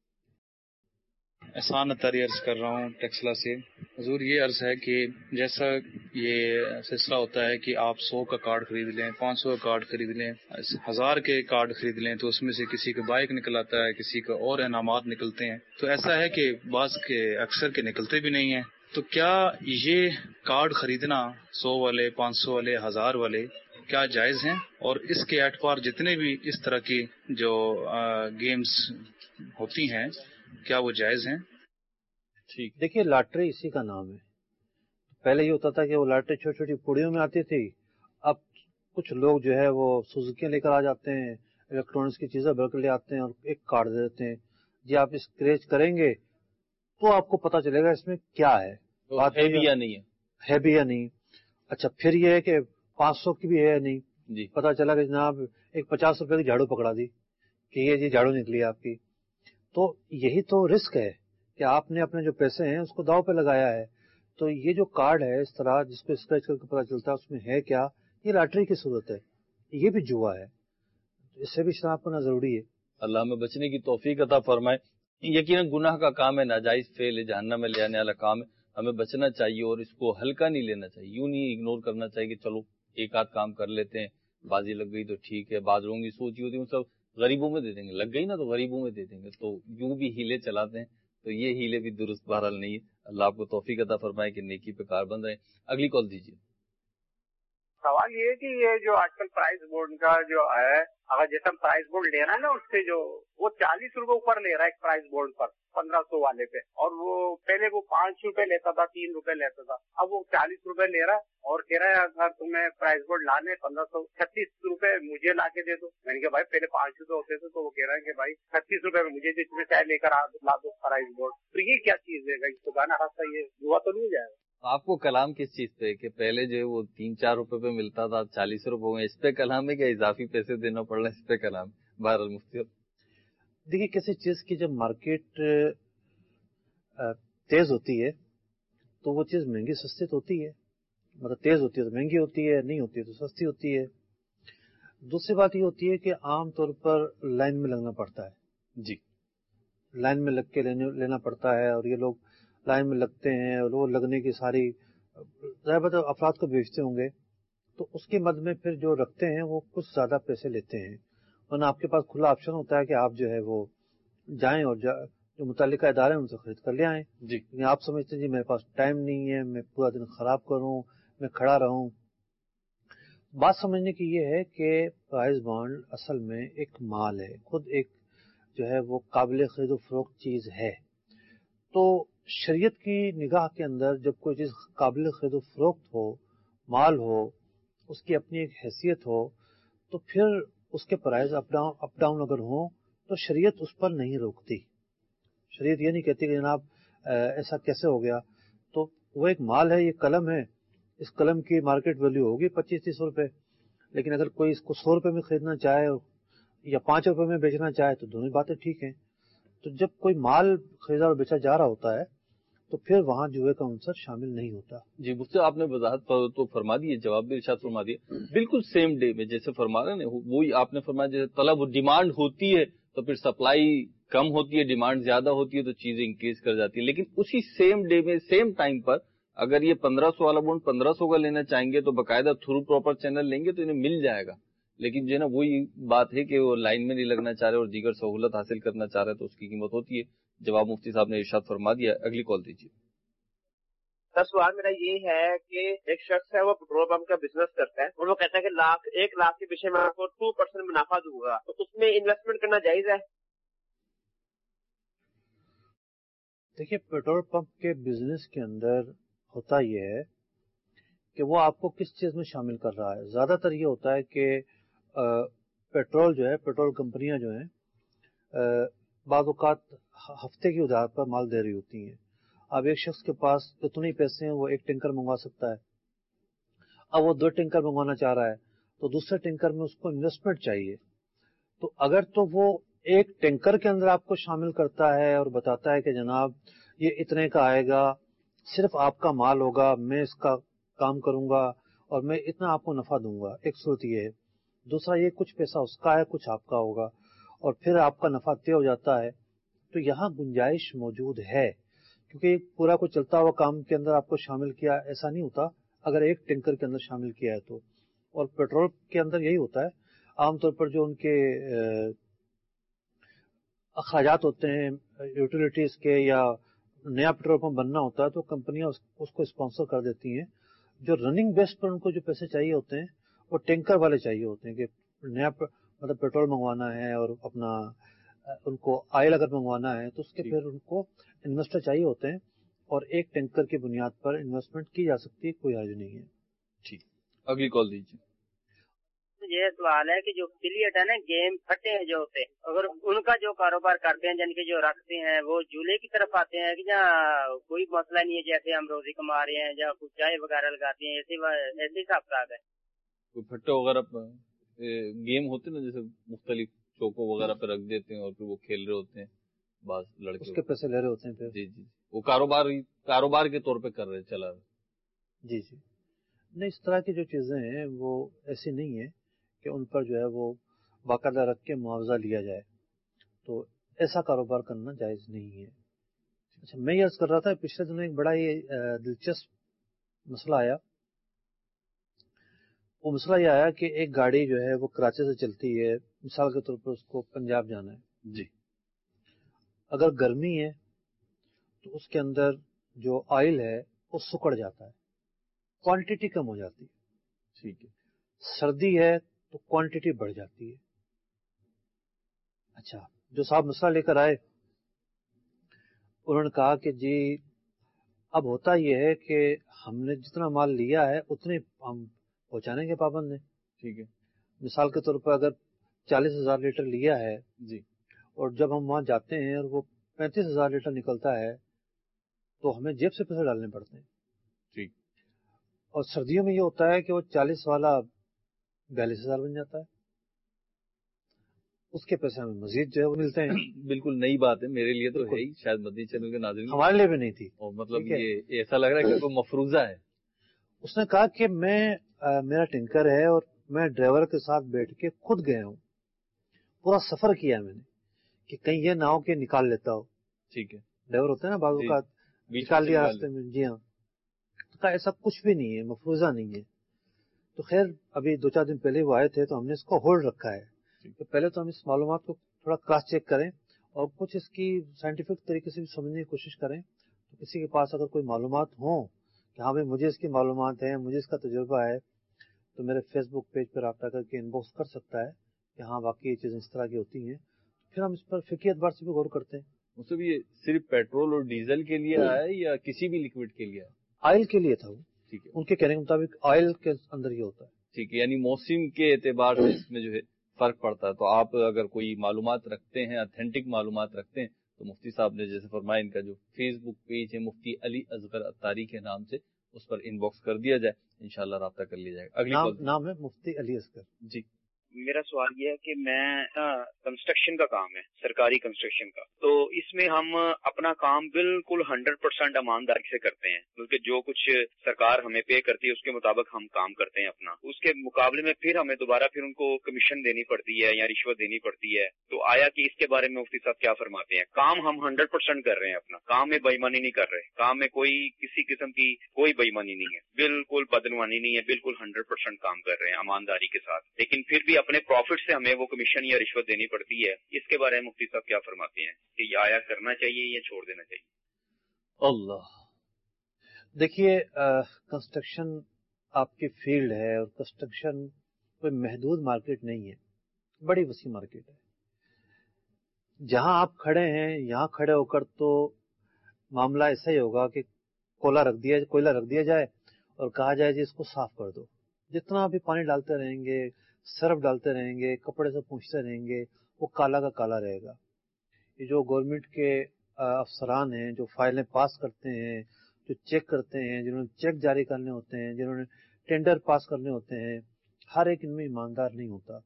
احسان اتاری عرض کر رہا ہوں ٹیکسلا سے. حضور یہ عرض ہے کہ جیسا یہ سلسلہ ہوتا ہے کہ آپ سو کا کارڈ خرید لیں، پانچ سو کا کارڈ خرید لیں، ہزار کے کارڈ خرید لیں، تو اس میں سے کسی کا بائک نکل آتا ہے، کسی کا اور انعامات نکلتے ہیں. تو ایسا ہے کہ بعض کے اکثر کے نکلتے بھی نہیں ہیں. تو کیا یہ کارڈ خریدنا سو والے، پانچ سو والے، ہزار والے کیا جائز ہیں؟ اور اس کے اعتبار جتنے بھی اس طرح کی جو گیمز ہوتی ہیں کیا وہ جائز ہیں؟ ٹھیک، دیکھیے لاٹری اسی کا نام ہے. پہلے یہ ہوتا تھا کہ وہ لاٹری چھوٹی چھوٹی پڑیوں میں آتی تھی. اب کچھ لوگ جو ہے وہ سوزوکیاں لے کر آ جاتے ہیں، الیکٹرانکس کی چیزیں بھر کر لے آتے ہیں اور ایک کارڈ دے دیتے ہیں، جی آپ اسکریچ کریں گے تو آپ کو پتا چلے گا اس میں کیا ہے، بات ہے بھی یا نہیں ہے، ہے بھی یا نہیں. اچھا پھر یہ ہے کہ پانچ سو کی بھی ہے یا نہیں. جی پتا چلا کہ جناب ایک پچاس روپے کی جھاڑو پکڑا دی کہ یہ جی جھاڑو نکلی آپ کی. تو یہی تو رسک ہے کہ آپ نے اپنے جو پیسے ہیں اس کو داؤ پہ لگایا ہے. تو یہ جو کارڈ ہے اس طرح جس کو اسکریچ کر کے پتا چلتا ہے اس میں ہے کیا، یہ لاٹری کی صورت ہے، یہ بھی جوا ہے. اس سے بھی اجتناب کرنا ضروری ہے. اللہ ہمیں بچنے کی توفیق عطا فرمائے. یقیناً گناہ کا کام ہے، ناجائز فعل ہے، جہنم میں لے آنے والا کام ہے. ہمیں بچنا چاہیے اور اس کو ہلکا نہیں لینا چاہیے. یوں نہیں اگنور کرنا چاہیے کہ چلو ایک آدھ کام کر لیتے ہیں، بازی لگ گئی تو ٹھیک ہے. بعض لوگوں کی سوچ ہوتی ہے سب غریبوں میں دے دیں گے، لگ گئی نا تو غریبوں میں دے دیں گے. تو یوں بھی ہیلے چلاتے ہیں، تو یہ ہیلے بھی درست بہرحال نہیں ہے. اللہ آپ کو توفیق عطا فرمائے کہ نیکی پہ کار بند رہے. اگلی کال دیجیے. سوال یہ ہے کہ یہ جو آج کل پرائز بورڈ کا جو ہے، اگر جیسا پرائز بورڈ لے رہا ہے نا اس سے جو وہ چالیس روپے اوپر لے رہا ہے ایک پرائز بورڈ پر پندرہ سو والے پہ، اور وہ پہلے وہ پانچ روپے لیتا تھا، تین روپے لیتا تھا، اب وہ چالیس روپے لے رہا ہے اور کہہ رہا ہے اگر تمہیں پرائز بورڈ لانے پندرہ سو چھتیس روپے مجھے لا کے دے دو. میں نے کہا بھائی پہلے پانچ روپے ہوتے تھے، تو وہ کہہ رہا ہے کہ بھائی چھتیس روپے میں مجھے جس میں چاہے لے کر لا دو پرائز بورڈ. تو یہ کیا چیز ہے؟ اس کو گانا راستہ یہ ہوا تو نہیں جائے گا. آپ کو کلام کس چیز پہ کہ پہلے جو ہے وہ تین چار روپے پہ ملتا تھا، چالیس روپے میں، اس پہ کلام ہے کہ اضافی پیسے دینا پڑ رہا ہے اس پہ کلام؟ بہرحال مفتی دیکھیے کسی چیز کی جب مارکیٹ تیز ہوتی ہے تو وہ چیز مہنگی سستی تو ہوتی ہے، مطلب تیز ہوتی ہے تو مہنگی ہوتی ہے، نہیں ہوتی ہے تو سستی ہوتی ہے. دوسری بات یہ ہوتی ہے کہ عام طور پر لائن میں لگنا پڑتا ہے. جی لائن میں لگ کے لینا پڑتا ہے، اور یہ لوگ لائن میں لگتے ہیں اور وہ لگنے کی ساری ظاہر بات افراد کو بیچتے ہوں گے، تو اس کے مد میں پھر جو رکھتے ہیں وہ کچھ زیادہ پیسے لیتے ہیں. ورنہ آپ کے پاس کھلا آپشن ہوتا ہے کہ آپ جو ہے وہ جائیں اور جا جو متعلقہ ادارے ہیں ان سے خرید کر لے آئیں. جی آپ سمجھتے ہیں جی میرے پاس ٹائم نہیں ہے، میں پورا دن خراب کروں، میں کھڑا رہوں. بات سمجھنے کی یہ ہے کہ پرائز بانڈ اصل میں ایک مال ہے، خود ایک جو ہے وہ قابل خرید و فروخت چیز ہے. تو شریعت کی نگاہ کے اندر جب کوئی چیز قابل خرید و فروخت ہو، مال ہو، اس کی اپنی ایک حیثیت ہو، تو پھر اس کے prices up down up down اگر ہوں تو شریعت اس پر نہیں روکتی. شریعت یہ نہیں کہتی کہ جناب ایسا کیسے ہو گیا؟ تو وہ ایک مال ہے، یہ قلم ہے، اس قلم کی مارکیٹ ویلیو ہوگی پچیس تیس روپے، لیکن اگر کوئی اس کو سو روپے میں خریدنا چاہے یا پانچ روپے میں بیچنا چاہے تو دونوں باتیں ٹھیک ہیں۔ تو جب کوئی مال خریدا اور بیچا جا رہا ہوتا ہے تو پھر وہاں جوئے کا عنصر شامل نہیں ہوتا۔ جی مفتی آپ نے وضاحت تو فرما دی ہے، جواب بھی ارشاد فرما دیا، بالکل سیم ڈے میں جیسے فرما رہے ہیں وہی آپ نے فرمایا، جیسے طلب ڈیمانڈ ہوتی ہے تو پھر سپلائی کم ہوتی ہے، ڈیمانڈ زیادہ ہوتی ہے تو چیزیں انکریز کر جاتی ہیں، لیکن اسی سیم ڈے میں سیم ٹائم پر اگر یہ پندرہ سو والا بونڈ پندرہ سو کا لینا چاہیں گے تو باقاعدہ تھرو پراپر چینل لیں گے تو انہیں مل جائے گا، لیکن جو ہے نا وہی بات ہے کہ وہ لائن میں نہیں لگنا چاہ رہے اور دیگر سہولت حاصل کرنا چاہ رہے تو اس کی قیمت ہوتی ہے۔ جواب مفتی صاحب نے ارشاد فرما دیا۔ اگلی کال دیجیے۔ سوال میرا یہ ہے کہ ایک شخص ہے وہ پیٹرول پمپ کا بزنس کرتا ہے اور وہ کہتا ہے کہ لاکھ ایک لاکھ کے پیچھے میں آپ کو ٹو پرسینٹ منافع دوں گا، تو اس میں انویسٹمنٹ کرنا جائز ہے؟ دیکھیے پیٹرول پمپ کے بزنس کے اندر ہوتا یہ ہے کہ وہ آپ کو کس چیز میں شامل کر رہا ہے۔ زیادہ تر یہ ہوتا ہے کہ پیٹرول جو ہے، پیٹرول کمپنیاں جو ہیں بعض اوقات ہفتے کی ادھار پر مال دے رہی ہوتی ہیں۔ اب ایک شخص کے پاس اتنے پیسے ہیں وہ ایک ٹینکر منگوا سکتا ہے، اب وہ دو ٹینکر منگوانا چاہ رہا ہے تو دوسرے ٹینکر میں اس کو انویسٹمنٹ چاہیے، تو اگر تو وہ ایک ٹینکر کے اندر آپ کو شامل کرتا ہے اور بتاتا ہے کہ جناب یہ اتنے کا آئے گا، صرف آپ کا مال ہوگا، میں اس کا کام کروں گا اور میں اتنا آپ کو نفع دوں گا، ایک صورت یہ ہے۔ دوسرا یہ کچھ پیسہ اس کا ہے کچھ آپ کا ہوگا اور پھر آپ کا نفع طے ہو جاتا ہے، تو یہاں گنجائش موجود ہے، کیونکہ پورا کوئی چلتا ہوا کام کے اندر آپ کو شامل کیا ایسا نہیں ہوتا اگر ایک ٹینکر کے اندر شامل کیا ہے تو۔ اور پیٹرول کے اندر یہی ہوتا ہے، عام طور پر جو ان کے اخراجات ہوتے ہیں یوٹیلیٹیز کے یا نیا پیٹرول پمپ بننا ہوتا ہے تو کمپنیاں اس کو اسپانسر کر دیتی ہیں۔ جو رننگ بیس پر ان کو جو پیسے چاہیے ہوتے ہیں وہ ٹینکر والے چاہیے ہوتے ہیں کہ نیا مطلب پیٹرول منگوانا ہے اور اپنا ان کو آئل اگر منگوانا ہے تو اس کے پھر ان کو انویسٹر چاہیے ہوتے ہیں، اور ایک ٹینکر کی بنیاد پر انویسٹمنٹ کی جا سکتی ہے، کوئی حرج نہیں ہے۔ ٹھیک، اگلی کال دیجیے۔ یہ سوال ہے کہ جو افیلیٹ ہے نا گیم پھٹے ہیں جو ہوتے ہیں، اگر ان کا جو کاروبار کرتے ہیں جن کے جو رکھتے ہیں وہ جولے کی طرف آتے ہیں کہ جہاں کوئی مسئلہ نہیں ہے، جیسے ہم روزی کما رہے ہیں یا کچھ چائے وغیرہ لگاتے ہیں، ایسے ایسے حساب کتاب ہے؟ کوئی پھٹے وغیرہ گیم ہوتے نا جیسے مختلف چوکوں وغیرہ پہ رکھ دیتے ہیں اور پھر وہ کھیل رہے ہوتے ہیں، بعض لڑکے اس کے پیسے لے رہے ہوتے ہیں پھر۔ جی جی وہ کاروبار کاروبار کے طور پہ کر رہے چلا رہے۔ جی جی نہیں، اس طرح کی جو چیزیں ہیں وہ ایسی نہیں ہیں کہ ان پر جو ہے وہ باقاعدہ رکھ کے معاوضہ لیا جائے، تو ایسا کاروبار کرنا جائز نہیں ہے۔ اچھا میں یہ عرض کر رہا تھا پچھلے دنوں ایک بڑا یہ دلچسپ مسئلہ آیا، وہ مسئلہ یہ آیا کہ ایک گاڑی جو ہے وہ کراچی سے چلتی ہے، مثال کے طور پر اس کو پنجاب جانا ہے جی، اگر گرمی ہے تو اس کے اندر جو آئل ہے وہ سکڑ جاتا ہے، کوانٹٹی کم ہو جاتی ہے، ٹھیک ہے۔ سردی ہے تو کوانٹٹی بڑھ جاتی ہے۔ اچھا جو صاحب مسئلہ لے کر آئے انہوں نے کہا کہ جی اب ہوتا یہ ہے کہ ہم نے جتنا مال لیا ہے اتنے ہم پہنچانے کے پابند ہیں، ٹھیک ہے۔ مثال کے طور پر اگر چالیس ہزار لیٹر لیا ہے جی، اور جب ہم وہاں جاتے ہیں اور وہ پینتیس ہزار لیٹر نکلتا ہے تو ہمیں جیب سے پیسے ڈالنے پڑتے ہیں، ٹھیک۔ اور سردیوں میں یہ ہوتا ہے کہ وہ چالیس والا بیالیس ہزار بن جاتا ہے، اس کے پیسے ہمیں مزید جو ہے وہ ملتے ہیں۔ بالکل نئی بات ہے میرے لیے تو ہے ہی، شاید مدنی چینل کے ناظرین ہمارے لیے بھی نہیں تھی، اور مطلب یہ ایسا لگ رہا ہے کہ کوئی مفروضہ ہے۔ اس نے کہا کہ میں میرا ٹینکر ہے اور میں ڈرائیور کے ساتھ بیٹھ کے خود گیا ہوں، پورا سفر کیا میں نے کہ کہیں یہ نہ ہو کہ نکال لیتا ہو، ٹھیک ہے، ڈرائیور ہوتے ہیں نا بعض اوقات نکال لیا راستے میں، جی ہاں، تو کہا ایسا کچھ بھی نہیں ہے، مفروضہ نہیں ہے۔ تو خیر ابھی دو چار دن پہلے وہ آئے تھے تو ہم نے اس کو ہولڈ رکھا ہے کہ پہلے تو ہم اس معلومات کو تھوڑا کراس چیک کریں اور کچھ اس کی سائنٹیفک طریقے سے بھی سمجھنے کی کوشش کریں، تو کسی کے پاس اگر کوئی معلومات ہوں کہ ہاں بھائی مجھے اس کی معلومات ہیں، مجھے اس کا تجربہ ہے، تو میرے فیس بک پیج پر رابطہ کر کے ان باکس کر سکتا ہے کہ ہاں واقعی یہ چیزیں اس طرح کی ہوتی ہیں، پھر ہم اس پر فقہی اعتبار سے بھی غور کرتے ہیں۔ اس سے بھی یہ صرف پیٹرول اور ڈیزل کے لیے آیا ہے یا کسی بھی لیکوڈ کے لیے؟ آئل کے لیے تھا وہ، ٹھیک ہے، ان کے کہنے کے مطابق آئل کے اندر یہ ہوتا ہے، ٹھیک ہے، یعنی موسم کے اعتبار سے اس میں جو ہے فرق پڑتا ہے، تو آپ اگر کوئی معلومات رکھتے ہیں، اتھینٹک معلومات رکھتے ہیں تو مفتی صاحب نے جیسے فرمایا ان کا جو فیس بک پیج ہے مفتی علی اصغر اتاری کے نام سے اس پر ان باکس کر دیا جائے، انشاءاللہ رابطہ کر لیا جائے گا. اگلی نام, نام ہے مفتی علی اصغر. جی میرا سوال یہ ہے کہ میں کنسٹرکشن کا کام ہے، سرکاری کنسٹرکشن کا، تو اس میں ہم اپنا کام بالکل ہنڈریڈ پرسینٹ ایمانداری سے کرتے ہیں، بلکہ جو کچھ سرکار ہمیں پے کرتی ہے اس کے مطابق ہم کام کرتے ہیں اپنا، اس کے مقابلے میں پھر ہمیں دوبارہ پھر ان کو کمیشن دینی پڑتی ہے یا رشوت دینی پڑتی ہے. تو آیا کہ اس کے بارے میں مفتی صاحب کیا فرماتے ہیں؟ کام ہم ہنڈریڈ پرسینٹ کر رہے ہیں اپنا، کام میں بےایمانی نہیں کر رہے، کام میں کوئی کسی قسم کی کوئی بےایمانی نہیں ہے، بالکل بدعنوانی نہیں ہے، بالکل ہنڈریڈ پرسینٹ کام کر رہے ہیں ایمانداری کے ساتھ، لیکن پھر بھی اپنے پروفٹ سے ہمیں وہ کمیشن یا رشوت دینی پڑتی ہے. اس کے بارے میں مفتی صاحب کیا فرماتے ہیں کہ یہ آیا کرنا چاہیے یا چھوڑ دینا چاہیے؟ اللہ دیکھیے، کنسٹرکشن آپ کی فیلڈ ہے اور کنسٹرکشن کوئی محدود مارکیٹ نہیں ہے، بڑی وسیع مارکیٹ ہے. جہاں آپ کھڑے ہیں یہاں کھڑے ہو کر تو معاملہ ایسا ہی ہوگا کہ کوئلہ رکھ دیا کوئلہ رکھ دیا جائے اور کہا جائے جی اس کو صاف کر دو. جتنا بھی پانی ڈالتے رہیں گے، سرف ڈالتے رہیں گے، کپڑے سے پوچھتے رہیں گے، وہ کالا کا کالا رہے گا. یہ جو گورنمنٹ کے افسران ہیں جو فائلیں پاس کرتے ہیں، جو چیک کرتے ہیں، جنہوں نے چیک جاری کرنے ہوتے ہیں، جنہوں نے ٹینڈر پاس کرنے ہوتے ہیں، ہر ایک ان میں ایماندار نہیں ہوتا.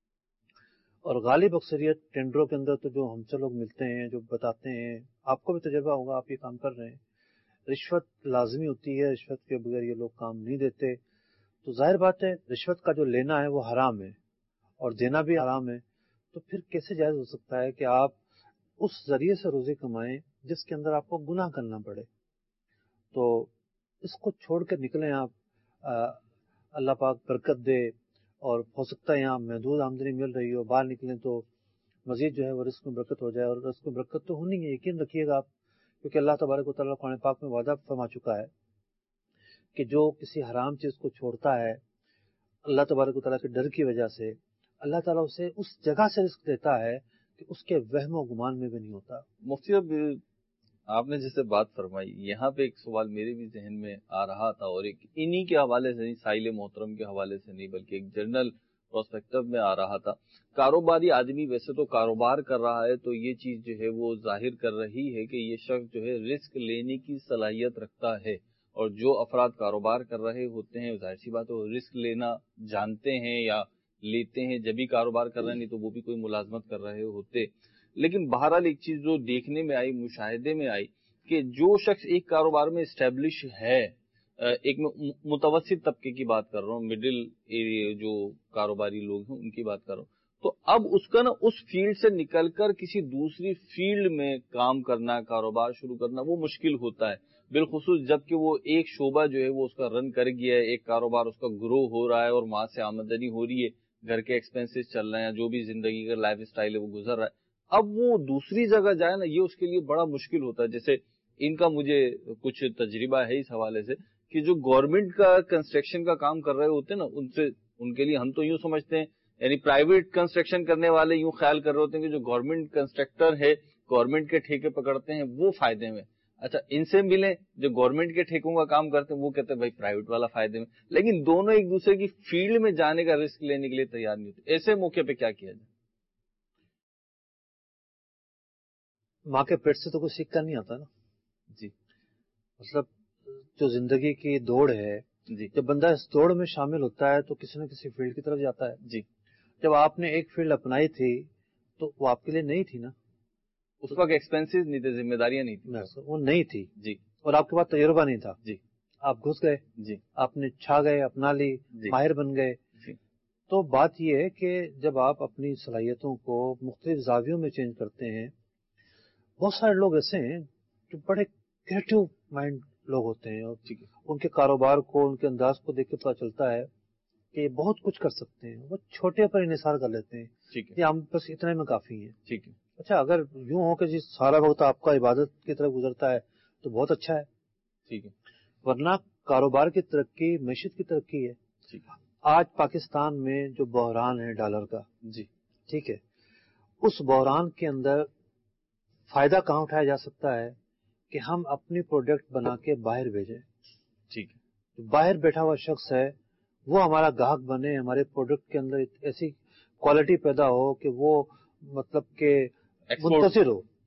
اور غالب اکثریت ٹینڈروں کے اندر تو جو ہم سے لوگ ملتے ہیں، جو بتاتے ہیں، آپ کو بھی تجربہ ہوگا، آپ یہ کام کر رہے ہیں، رشوت لازمی ہوتی ہے، رشوت کے بغیر یہ لوگ کام نہیں دیتے. تو ظاہر بات ہے رشوت کا جو لینا ہے وہ حرام ہے اور دینا بھی حرام ہے. تو پھر کیسے جائز ہو سکتا ہے کہ آپ اس ذریعے سے روزی کمائیں جس کے اندر آپ کو گناہ کرنا پڑے؟ تو اس کو چھوڑ کے نکلیں آپ، اللہ پاک برکت دے، اور ہو سکتا ہے یہاں محدود آمدنی مل رہی ہو، باہر نکلیں تو مزید جو ہے وہ رزق میں برکت ہو جائے. اور رزق میں برکت تو ہونی ہے، یقین رکھیے گا آپ، کیونکہ اللہ تبارک و تعالیٰ قرآن پاک میں وعدہ فرما چکا ہے کہ جو کسی حرام چیز کو چھوڑتا ہے اللہ تبارک و تعالیٰ کے ڈر کی وجہ سے، اللہ تعالیٰ اسے اس جگہ سے رزق دیتا ہے کہ اس کے وہم و گمان میں بھی نہیں ہوتا. مفتی صاحب آپ نے جیسے بات فرمائی، یہاں پہ ایک سوال میرے بھی ذہن میں آ رہا تھا، اور ایک انہی کے حوالے سے نہیں، سائل محترم کے حوالے سے نہیں، بلکہ ایک جنرل پرسپیکٹو میں آ رہا تھا. کاروباری آدمی ویسے تو کاروبار کر رہا ہے تو یہ چیز جو ہے وہ ظاہر کر رہی ہے کہ یہ شخص جو ہے رسک لینے کی صلاحیت رکھتا ہے، اور جو افراد کاروبار کر رہے ہوتے ہیں ظاہر سی بات ہے وہ رسک لینا جانتے ہیں یا لیتے ہیں، جب بھی کاروبار کر رہے ہیں، نہیں تو وہ بھی کوئی ملازمت کر رہے ہوتے. لیکن بہرحال ایک چیز جو دیکھنے میں آئی، مشاہدے میں آئی، کہ جو شخص ایک کاروبار میں اسٹیبلش ہے، ایک متوسط طبقے کی بات کر رہا ہوں، مڈل ایریا جو کاروباری لوگ ہیں ان کی بات کر رہا ہوں، تو اب اس کا نا اس فیلڈ سے نکل کر کسی دوسری فیلڈ میں کام کرنا، کاروبار شروع کرنا وہ مشکل ہوتا ہے، بالخصوص جب کہ وہ ایک شعبہ جو ہے وہ اس کا رن کر گیا ہے، ایک کاروبار اس کا گرو ہو رہا ہے اور وہاں سے آمدنی ہو رہی ہے، گھر کے ایکسپینسز چل رہے ہیں، جو بھی زندگی کا لائف اسٹائل ہے وہ گزر رہا ہے. اب وہ دوسری جگہ جائے نا، یہ اس کے لیے بڑا مشکل ہوتا ہے. جیسے ان کا مجھے کچھ تجربہ ہے اس حوالے سے کہ جو گورنمنٹ کا کنسٹرکشن کا کام کر رہے ہوتے ہیں نا، ان سے ان کے لیے ہم تو یوں سمجھتے ہیں، یعنی پرائیویٹ کنسٹرکشن کرنے والے یوں خیال کر رہے ہوتے ہیں کہ جو گورنمنٹ کنسٹرکٹر ہے، گورنمنٹ کے ٹھیکے پکڑتے ہیں، وہ فائدے میں. اچھا ان سے ملیں جو گورنمنٹ کے ٹھیکوں کا کام کرتے ہیں، وہ کہتے ہیں بھائی پرائیویٹ والا فائدے میں، لیکن دونوں ایک دوسرے کی فیلڈ میں جانے کا رسک لینے کے لیے تیار نہیں ہوتے. ایسے موقع پہ کیا کیا جائے؟ ماں کے پیٹ سے تو کوئی سیکھ کر نہیں آتا نا جی. مطلب جو زندگی کی دوڑ ہے، جی جب بندہ اس دوڑ میں شامل ہوتا ہے تو کسی نہ کسی فیلڈ کی طرف جاتا ہے. جی. جب آپ نے ایک فیلڈ اپنائی تھی تو وہ آپ کے لیے نہیں تھی نا، اس وقت ایکسپینسز نہیں تھے، ذمہ داریاں نہیں تھی، وہ نہیں تھی. جی. اور آپ کے پاس تجربہ نہیں تھا. جی. آپ گھس گئے. جی. آپ نے چھا گئے، اپنا لی، جی. ماہر بن گئے. جی. تو بات یہ ہے کہ جب آپ اپنی صلاحیتوں کو مختلف زاویوں میں چینج کرتے ہیں، بہت سارے لوگ ایسے ہیں جو بڑے کریٹو مائنڈ لوگ ہوتے ہیں، اور ان کے کاروبار کو، ان کے انداز کو دیکھ کے پتا چلتا ہے کہ یہ بہت کچھ کر سکتے ہیں، وہ چھوٹے پر انحصار کر لیتے ہیں. ٹھیک ہے، یہ ہم بس اتنے میں کافی ہیں. ٹھیک ہے. اچھا اگر یوں ہو کہ جی سارا وقت آپ کا عبادت کی طرف گزرتا ہے تو بہت اچھا ہے. ٹھیک ہے. ورنہ کاروبار کی ترقی معیشت کی ترقی ہے. ٹھیک ہے. آج پاکستان میں جو بحران ہے ڈالر کا، جی ٹھیک ہے، اس بحران کے اندر فائدہ کہاں اٹھایا جا سکتا ہے کہ ہم اپنی پروڈکٹ بنا کے باہر بھیجیں. ٹھیک ہے. باہر بیٹھا ہوا شخص ہے وہ ہمارا گاہک بنے، ہمارے پروڈکٹ کے اندر ایسی کوالٹی پیدا ہو کہ وہ مطلب کہ منتظر ہو.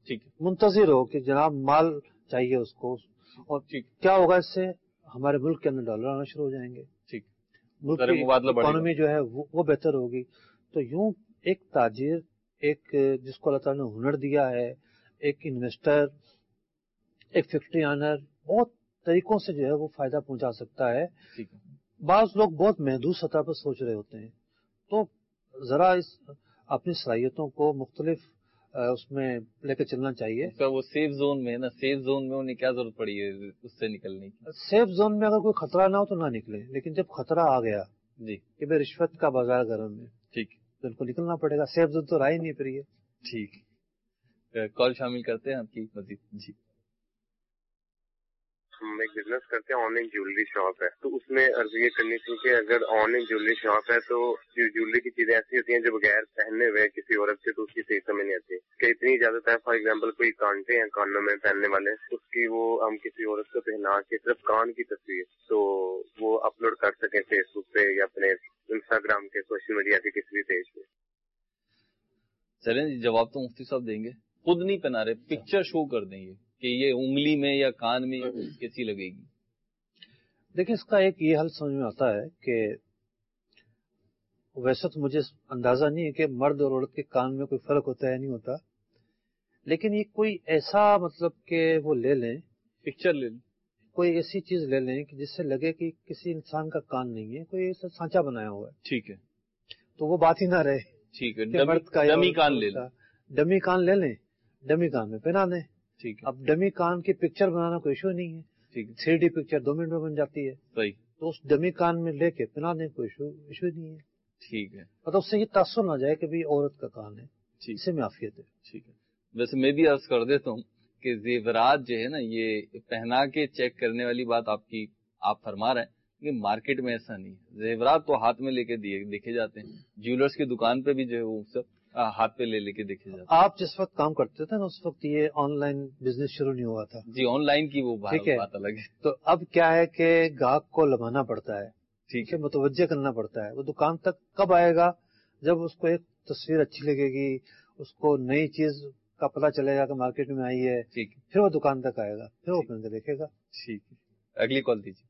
ٹھیک ہے، منتظر ہو کہ جناب مال چاہیے اس کو، اور کیا ہوگا اس سے ہمارے ملک کے اندر ڈالر آنا شروع ہو جائیں گے، ٹھیک، ملک کی اکانومی جو ہے وہ بہتر ہوگی. تو یوں ایک تاجر، ایک جس کو اللہ تعالیٰ نے ہنر دیا ہے، ایک انویسٹر، ایک فیکٹری آنر، بہت طریقوں سے جو ہے وہ فائدہ پہنچا سکتا ہے. بعض لوگ بہت محدود سطح پر سوچ رہے ہوتے ہیں، تو ذرا اس اپنی صلاحیتوں کو مختلف اس میں لے کے چلنا چاہیے. وہ سیف زون میں ہے نا، سیف زون میں انہیں کیا ضرورت پڑی ہے اس سے نکلنے کی؟ سیف زون میں اگر کوئی خطرہ نہ ہو تو نہ نکلے، لیکن جب خطرہ آ گیا جی کہ بھائی رشوت کا بازار گرم ہے، ٹھیک، تو ان کو نکلنا پڑے گا. سیف زون تو رائے نہیں پھر یہ. ٹھیک، کال شامل کرتے ہیں آپ کی مزید. جی، ہم ایک بزنس کرتے ہیں، آن لائن جیولری شاپ ہے، تو اس میں عرض یہ کرنی تھی کہ اگر آن لائن جیولری شاپ ہے تو جیولری کی چیزیں ایسی ہوتی ہیں جو بغیر پہننے ہوئے کسی عورت سے تو اس کی صحیح سمجھ نہیں آتی کہ اتنی اجازت ہے. فار ایگزامپل کوئی کانٹے ہیں کانوں میں پہننے والے، اس کی وہ ہم کسی عورت کو پہنا کے صرف کان کی تصویر تو وہ اپلوڈ کر سکیں فیس بک پہ یا اپنے انسٹاگرام کے سوشل میڈیا کے کسی بھی پیج پہ. چلیں جی، جواب تو مفتی صاحب دیں گے. خود نہیں پہنا رہے، پکچر شو کر دیں گے کہ یہ انگلی میں یا کان میں کیسی لگے گی. دیکھیں اس کا ایک یہ حل سمجھ میں آتا ہے کہ ویسے تو مجھے اندازہ نہیں ہے کہ مرد اور عورت کے کان میں کوئی فرق ہوتا ہے نہیں ہوتا، لیکن یہ کوئی ایسا مطلب کہ وہ لے لیں، پکچر لے لیں، کوئی ایسی چیز لے لیں کہ جس سے لگے کہ کسی انسان کا کان نہیں ہے، کوئی ایسا سانچا بنایا ہوا ہے. ٹھیک ہے، تو وہ بات ہی نہ رہے. ٹھیک ہے، مرد کا ڈمی کان لے لیں، ڈمی کان لے لیں، ڈمی کان میں پہنا دیں. ٹھیک ہے، اب ڈمی کان کی پکچر بنانا کوئی ایشو نہیں ہے، تھری ڈی پکچر دو منٹ میں بن جاتی ہے. صحیح، تو اس ڈمی کان میں لے کے پہنا دیں، کوئی ایشو نہیں ہے. ٹھیک ہے، مطلب اس سے یہ تاثر نہ جائے کہ بھی عورت کا کان ہے، اس سے معافیت ہے. ٹھیک ہے. ویسے میں بھی عرض کر دیتا ہوں کہ زیورات جو ہے نا، یہ پہنا کے چیک کرنے والی بات آپ کی آپ فرما رہے ہیں کہ مارکیٹ میں ایسا نہیں ہے. زیورات تو ہاتھ میں لے کے دیکھے جاتے ہیں، جیولرز کی دکان پہ بھی جو ہے وہ سب ہاتھ پہ لے لے کے دیکھے جاتے ہیں. آپ جس وقت کام کرتے تھے نا اس وقت یہ آن لائن بزنس شروع نہیں ہوا تھا. جی، آن لائن کی وہ بات الگ ہے. تو اب کیا ہے کہ گاہک کو لبھانا پڑتا ہے، ٹھیک ہے، متوجہ کرنا پڑتا ہے. وہ دکان تک کب آئے گا؟ جب اس کو ایک تصویر اچھی لگے گی، اس کو نئی چیز کا پتہ چلے گا کہ مارکیٹ میں آئی ہے، پھر وہ دکان تک آئے گا، پھر وہ اپنے سے دیکھے گا. ٹھیک ہے، اگلی کال دیجیے.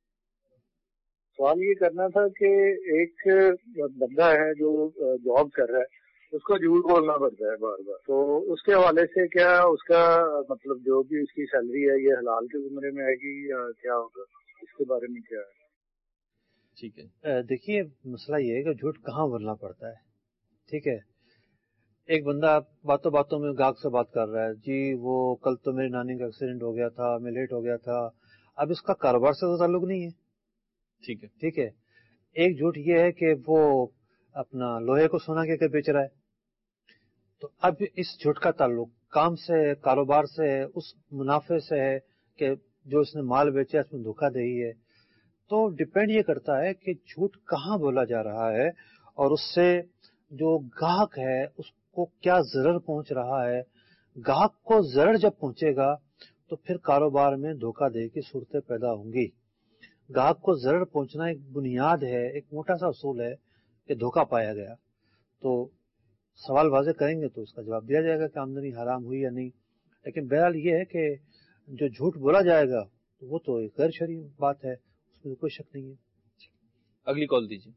سوال یہ کرنا تھا کہ ایک بندہ ہے جو جاب کر رہا ہے، اس کو جھوٹ بولنا پڑتا ہے بار بار، تو اس کے حوالے سے کیا اس کا مطلب جو بھی اس کی سیلری ہے یہ حلال کے زمرے میں آئے گی یا کیا ہوگا؟ اس کے بارے میں کیا ہے؟ ٹھیک ہے، دیکھیے مسئلہ یہ ہے کہ جھوٹ کہاں بولنا پڑتا ہے. ٹھیک ہے، ایک بندہ باتوں باتوں میں گاہک سے بات کر رہا ہے، جی وہ کل تو میری نانی کا ایکسیڈنٹ ہو گیا تھا، میں لیٹ ہو گیا تھا. اب اس کا کاروبار سے تو تعلق نہیں ہے. ٹھیک ہے، ٹھیک ہے. ایک جھوٹ یہ ہے کہ وہ اپنا لوہے کو سونا کے بیچ رہا ہے. تو اب اس جھوٹ کا تعلق کام سے، کاروبار سے، اس منافع سے ہے کہ جو اس نے مال بیچا اس میں دھوکہ دہی ہے. تو ڈپینڈ یہ کرتا ہے کہ جھوٹ کہاں بولا جا رہا ہے اور اس سے جو گاہک ہے اس کو کیا ضرر پہنچ رہا ہے. گاہک کو ضرر جب پہنچے گا تو پھر کاروبار میں دھوکہ دہی کی صورتیں پیدا ہوں گی. گاہک کو ضرر پہنچنا ایک بنیاد ہے، ایک موٹا سا اصول ہے کہ دھوکہ پایا گیا. تو سوال واضح کریں گے تو اس کا جواب دیا جائے گا کہ آمدنی حرام ہوئی یا نہیں. لیکن بہرحال یہ ہے کہ جو جھوٹ بولا جائے گا وہ تو ایک غیر شرعی بات ہے، اس میں کوئی شک نہیں ہے. اگلی کال دیجیے.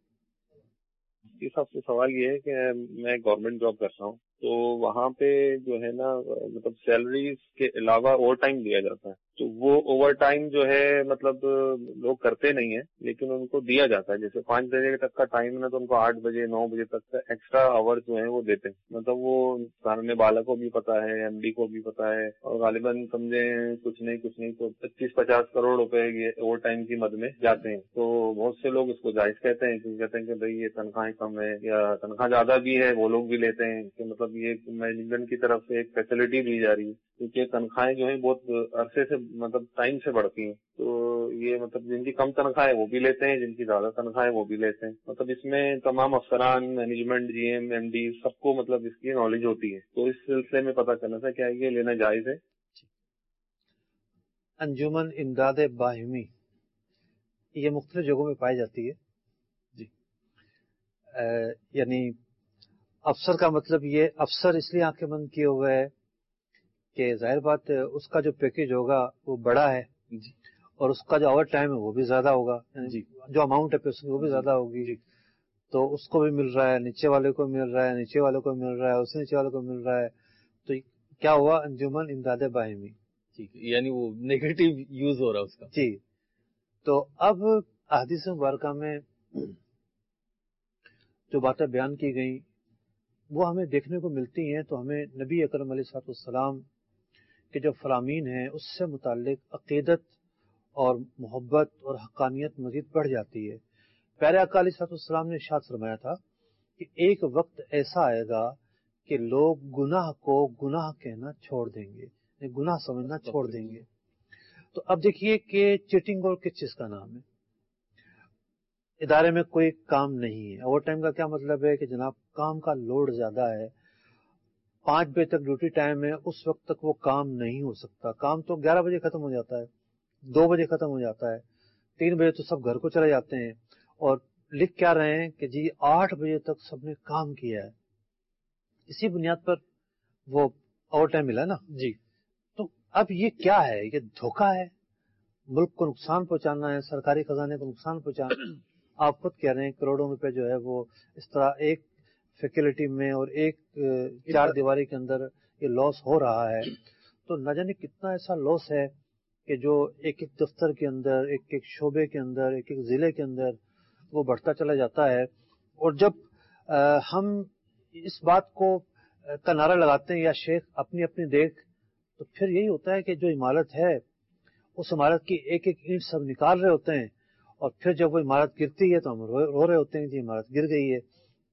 جی صاحب سے سوال یہ ہے کہ میں گورنمنٹ جاب کرتا ہوں، تو وہاں پہ جو ہے نا مطلب سیلریز کے علاوہ اوور ٹائم دیا جاتا ہے. تو وہ اوور ٹائم جو ہے مطلب لوگ کرتے نہیں ہیں لیکن ان کو دیا جاتا ہے. جیسے پانچ بجے تک کا ٹائم ہے تو ان کو آٹھ بجے نو بجے تک کا ایکسٹرا آور جو ہے وہ دیتے ہیں. مطلب وہ سامنے بالا کو بھی پتا ہے، ایم ڈی کو بھی پتا ہے، اور غالباً سمجھیں کچھ نہیں کچھ نہیں تو پچیس پچاس کروڑ روپے یہ اوور ٹائم کی مد میں جاتے ہیں. تو بہت سے لوگ اس کو جائز کہتے ہیں، کیونکہ کہتے ہیں کہ بھائی یہ تنخواہیں کم ہے یا تنخواہ زیادہ بھی ہے، وہ لوگ بھی لیتے ہیں کہ مطلب یہ مینجمنٹ کی طرف سے ایک فیسلٹی دی جا رہی ہے. کیونکہ تنخواہیں جو ہیں بہت عرصے سے مطلب ٹائم سے بڑھتی ہیں. تو یہ مطلب جن کی کم تنخواہ ہے وہ بھی لیتے ہیں، جن کی زیادہ تنخواہ ہے وہ بھی لیتے ہیں. مطلب اس میں تمام افسران، management, G M, M D سب کو مطلب اس کی نالج ہوتی ہے. تو اس سلسلے میں پتہ کرنا تھا کیا یہ لینا جائز ہے؟ انجمن امداد باہمی یہ مختلف جگہوں میں پائی جاتی ہے. جی یعنی افسر کا مطلب یہ افسر اس لیے آنکھیں بند کیے ہوئے ہے کہ ظاہر بات اس کا جو پیکج ہوگا وہ بڑا ہے جی اور اس کا جو اوور ٹائم ہے وہ بھی زیادہ ہوگا، جی جو اماؤنٹ ہے پیسوں کی وہ بھی زیادہ ہوگی، تو اس کو بھی مل رہا ہے، نیچے والے کو مل رہا ہے، نیچے والے کو مل رہا ہے، اس سے نیچے والے کو مل رہا ہے، تو کیا ہوا؟ انجمن امداد باہمی. ٹھیک ہے، یعنی وہ نیگیٹو یوز ہو رہا ہے اس کا. جی. تو اب احادیث مبارکہ میں جو باتیں بیان کی گئیں وہ ہمیں دیکھنے کو ملتی ہیں، تو ہمیں نبی اکرم علیہ الصلوۃ والسلام کے جو فرامین ہیں اس سے متعلق عقیدت اور محبت اور حقانیت مزید بڑھ جاتی ہے. پیارے آقا علیہ الصلوۃ والسلام نے ارشاد فرمایا تھا کہ ایک وقت ایسا آئے گا کہ لوگ گناہ کو گناہ کہنا چھوڑ دیں گے، گناہ سمجھنا چھوڑ دیں گے. تو اب دیکھیے کہ چیٹنگ اور کس چیز کا نام ہے؟ ادارے میں کوئی کام نہیں ہے. اوور ٹائم کا کیا مطلب ہے کہ جناب کام کا لوڈ زیادہ ہے، پانچ بجے تک ڈیوٹی ٹائم ہے، اس وقت تک وہ کام نہیں ہو سکتا. کام تو گیارہ بجے ختم ہو جاتا ہے، دو بجے ختم ہو جاتا ہے، تین بجے تو سب گھر کو چلے جاتے ہیں اور لکھ کیا رہے ہیں کہ جی آٹھ بجے تک سب نے کام کیا ہے. اسی بنیاد پر وہ اوور ٹائم ملا نا. جی. تو اب یہ کیا ہے؟ یہ دھوکہ ہے، ملک کو نقصان پہنچانا ہے، سرکاری خزانے کو نقصان پہنچانا. آپ خود کہہ رہے ہیں کروڑوں روپے جو ہے وہ اس طرح ایک فیکلٹی میں اور ایک چار دیواری کے اندر یہ لاس ہو رہا ہے. تو نہ جانے کتنا ایسا لاس ہے کہ جو ایک ایک دفتر کے اندر، ایک ایک شعبے کے اندر، ایک ایک ضلع کے اندر وہ بڑھتا چلا جاتا ہے. اور جب ہم اس بات کو کا نعرہ لگاتے ہیں یا شیخ اپنی اپنی دیکھ، تو پھر یہی ہوتا ہے کہ جو عمارت ہے اس عمارت کی ایک ایک اینٹ سب نکال رہے ہوتے ہیں اور پھر جب وہ عمارت گرتی ہے تو ہم رو رہے ہوتے ہیں کہ عمارت گر گئی ہے.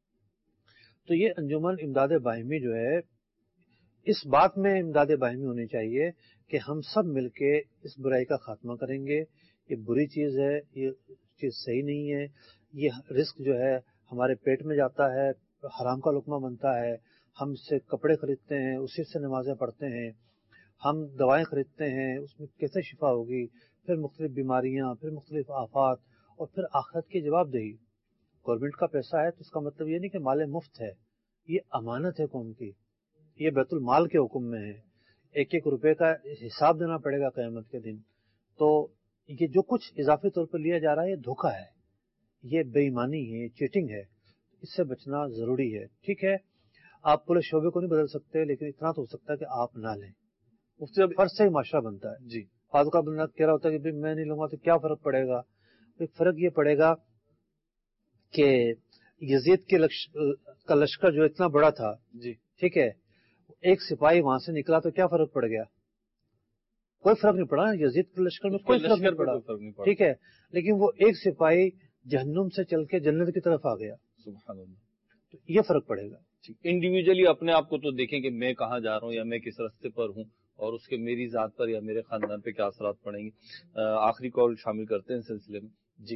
تو یہ انجمن امداد باہمی جو ہے، اس بات میں امداد باہمی ہونی چاہیے کہ ہم سب مل کے اس برائی کا خاتمہ کریں گے. یہ بری چیز ہے، یہ چیز صحیح نہیں ہے. یہ رزق جو ہے ہمارے پیٹ میں جاتا ہے، حرام کا لقمہ بنتا ہے. ہم سے کپڑے خریدتے ہیں، اسی سے نمازیں پڑھتے ہیں، ہم دوائیں خریدتے ہیں، اس میں کیسے شفا ہوگی؟ پھر مختلف بیماریاں، پھر مختلف آفات، اور پھر آخرت کی جواب دہی. گورنمنٹ کا پیسہ ہے تو اس کا مطلب یہ نہیں کہ مال مفت ہے، یہ امانت ہے قوم کی، یہ بیت المال کے حکم میں ہے. ایک ایک روپے کا حساب دینا پڑے گا قیامت کے دن. تو یہ جو کچھ اضافی طور پر لیا جا رہا ہے یہ دھوکہ ہے، یہ بے ایمانی ہے، یہ چیٹنگ ہے. اس سے بچنا ضروری ہے. ٹھیک ہے آپ پورے شعبے کو نہیں بدل سکتے، لیکن اتنا تو ہو سکتا ہے کہ آپ نہ لیں. فرض سے ہی معاشرہ بنتا ہے. جی. بعض کا بندہ کہہ رہا ہوتا ہے کہ میں نہیں لوں گا تو کیا فرق پڑے گا؟ فرق یہ پڑے گا کہ یزید کے کا لشکر جو اتنا بڑا تھا، جی ٹھیک ہے، ایک سپاہی وہاں سے نکلا تو کیا فرق پڑ گیا؟ کوئی فرق نہیں پڑا. یزید کے لشکر میں کوئی فرق نہیں پڑا، ٹھیک ہے، لیکن وہ ایک سپاہی جہنم سے چل کے جنت کی طرف آ گیا. سبحان اللہ. تو یہ فرق پڑے گا. انڈیویجلی اپنے آپ کو تو دیکھیں کہ میں کہاں جا رہا ہوں یا میں کس راستے پر ہوں اور اس کے میری ذات پر یا میرے خاندان پہ کیا اثرات پڑیں گے. آخری کال شامل کرتے ہیں سلسلے میں. جی.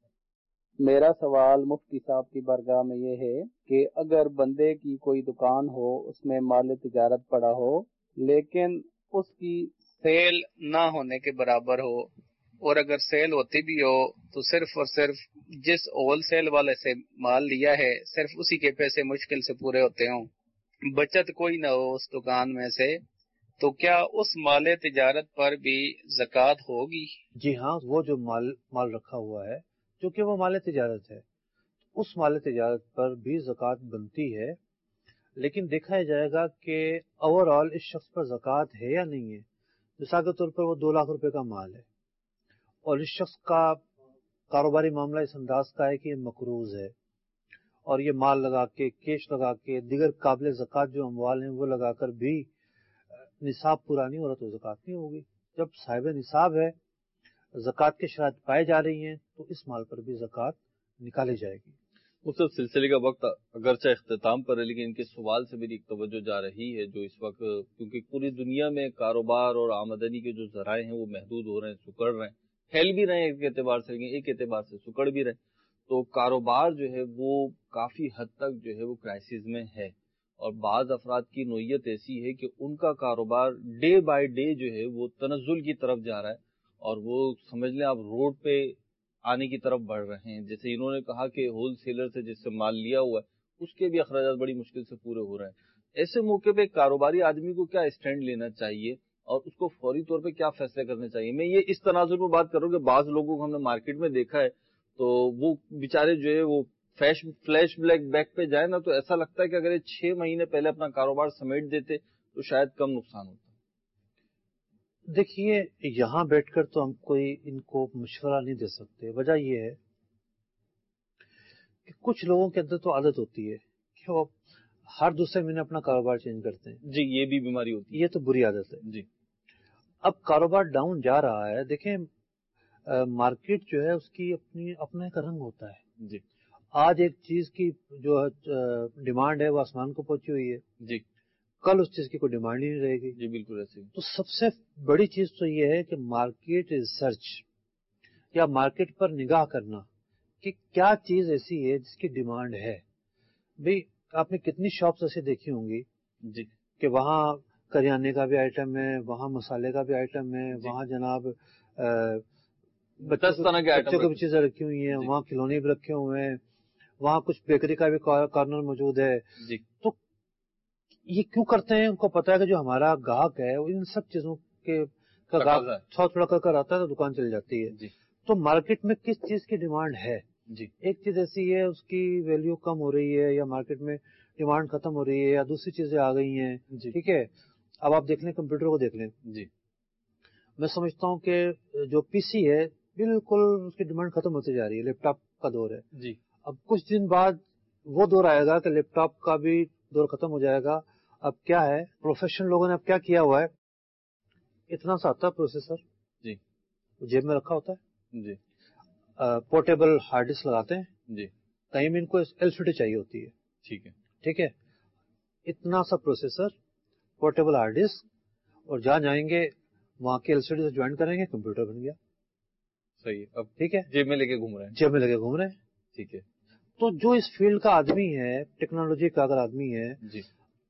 میرا سوال مفتی صاحب کی بارگاہ میں یہ ہے کہ اگر بندے کی کوئی دکان ہو، اس میں مال تجارت پڑا ہو، لیکن اس کی سیل نہ ہونے کے برابر ہو، اور اگر سیل ہوتی بھی ہو تو صرف اور صرف جس ہول سیل والے سے مال لیا ہے صرف اسی کے پیسے مشکل سے پورے ہوتے ہوں، بچت کوئی نہ ہو اس دکان میں سے، تو کیا اس مال تجارت پر بھی زکوٰۃ ہوگی؟ جی ہاں، وہ جو مال مال رکھا ہوا ہے چونکہ وہ مال تجارت ہے، اس مال تجارت پر بھی زکوٰۃ بنتی ہے. لیکن دیکھا جائے گا کہ اوور آل اس شخص پر زکوٰۃ ہے یا نہیں ہے. مثال کے طور پر وہ دو لاکھ روپے کا مال ہے اور اس شخص کا کاروباری معاملہ اس انداز کا ہے کہ یہ مقروض ہے اور یہ مال لگا کے، کیش لگا کے، دیگر قابل زکوٰۃ جو اموال ہیں وہ لگا کر بھی نصاب پورا نہیں ہو رہا تو زکوٰۃ نہیں ہوگی. جب صاحب نصاب ہے، زکوٰۃ کی شرائط پائی جا رہی ہیں تو اس مال پر بھی زکوٰۃ نکالی جائے گی. مختلف سلسلے کا وقت اگرچہ اختتام پر ہے، لیکن ان کے سوال سے میری ایک توجہ جا رہی ہے جو اس وقت، کیونکہ پوری دنیا میں کاروبار اور آمدنی کے جو ذرائع ہیں وہ محدود ہو رہے ہیں، سکڑ رہے ہیں، پھیل بھی رہے ہیں ایک اعتبار سے، لیکن ایک اعتبار سے سکڑ بھی رہے ہیں. تو کاروبار جو ہے وہ کافی حد تک جو ہے وہ کرائسس میں ہے، اور بعض افراد کی نوعیت ایسی ہے کہ ان کا کاروبار ڈے بائی ڈے جو ہے وہ تنزل کی طرف جا رہا ہے اور وہ سمجھ لیں آپ روڈ پہ آنے کی طرف بڑھ رہے ہیں. جیسے انہوں نے کہا کہ ہول سیلر سے جس سے مال لیا ہوا ہے اس کے بھی اخراجات بڑی مشکل سے پورے ہو رہے ہیں. ایسے موقع پہ کاروباری آدمی کو کیا اسٹینڈ لینا چاہیے اور اس کو فوری طور پہ کیا فیصلے کرنے چاہیے؟ میں یہ اس تناظر میں بات کر رہا ہوں کہ بعض لوگوں کو ہم نے مارکیٹ میں دیکھا ہے تو وہ بیچارے جو ہے وہ فلیش فلیش بلیک بیک پہ جائے نا تو ایسا لگتا ہے کہ اگر یہ چھ مہینے پہلے اپنا کاروبار سمیٹ دیتے تو شاید کم نقصان ہوتا. دیکھیے یہاں بیٹھ کر تو ہم کوئی ان کو مشورہ نہیں دے سکتے. وجہ یہ ہے کہ کچھ لوگوں کے اندر تو عادت ہوتی ہے کہ وہ ہر دوسرے مہینے اپنا کاروبار چینج کرتے ہیں. جی یہ بھی بیماری ہوتی ہے. یہ تو بری عادت ہے. جی اب کاروبار ڈاؤن جا رہا ہے. دیکھیں مارکیٹ جو ہے اس کی اپنی اپنا ایک رنگ ہوتا ہے. جی آج ایک چیز کی جو ڈیمانڈ ہے وہ آسمان کو پہنچی ہوئی ہے. جی کل اس چیز کی کوئی ڈیمانڈ ہی نہیں رہے گی. جی بالکل ایسے. تو سب سے بڑی چیز تو یہ ہے کہ مارکیٹ ریسرچ یا مارکیٹ پر نگاہ کرنا کہ کیا چیز ایسی ہے جس کی ڈیمانڈ ہے. بھئی آپ نے کتنی شاپس ایسے دیکھی ہوں گی جی کہ وہاں کریانے کا بھی آئٹم ہے, وہاں مسالے کا بھی آئٹم ہے, جی. وہاں جناب دس طرح کے بچوں کی بھی چیزیں رکھی ہوئی ہیں, جی. وہاں کھلونے بھی رکھے ہوئے ہیں, وہاں کچھ بیکری کا بھی کارنر موجود ہے. جی تو یہ کیوں کرتے ہیں؟ ان کو پتا ہے کہ جو ہمارا گاہک ہے وہ ان سب چیزوں کے کا گاہک تھوڑا تھوڑا کر کر آتا ہے تو دکان چل جاتی ہے. جی. تو مارکیٹ میں کس چیز کی ڈیمانڈ ہے؟ جی ایک چیز ایسی ہے اس کی ویلیو کم ہو رہی ہے یا مارکیٹ میں ڈیمانڈ ختم ہو رہی ہے یا دوسری چیزیں آ گئی ہیں. جی. ٹھیک ہے. اب آپ دیکھ لیں کمپیوٹر کو دیکھ لیں. جی میں سمجھتا ہوں کہ جو پی سی ہے بالکل اس کی ڈیمانڈ ختم ہوتی جا رہی ہے. لیپ ٹاپ کا دور ہے. جی اب کچھ دن بعد وہ دور آئے گا کہ لیپ ٹاپ کا بھی دور ختم ہو جائے گا. اب کیا ہے پروفیشنل لوگوں نے اب کیا کیا ہوا ہے, اتنا سا آتا ہے پروسیسر. جی جیب میں رکھا ہوتا ہے. جی پورٹیبل ہارڈ ڈسک لگاتے ہیں. جی کہیں بھی ان کو ایل سی ڈی چاہیے ہوتی ہے. ٹھیک ہے. ٹھیک ہے. اتنا سا پروسیسر, پورٹیبل ہارڈ ڈسک, اور جہاں جائیں گے وہاں کے ایل سی ڈی سے جوائن کریں گے, کمپیوٹر بن گیا. صحیح. اب ٹھیک ہے. جیب میں لے کے گھوم رہے ہیں. جیب میں لے کے گھوم رہے ہیں. ٹھیک ہے. تو جو اس فیلڈ کا آدمی ہے, ٹیکنالوجی کا اگر آدمی ہے, جی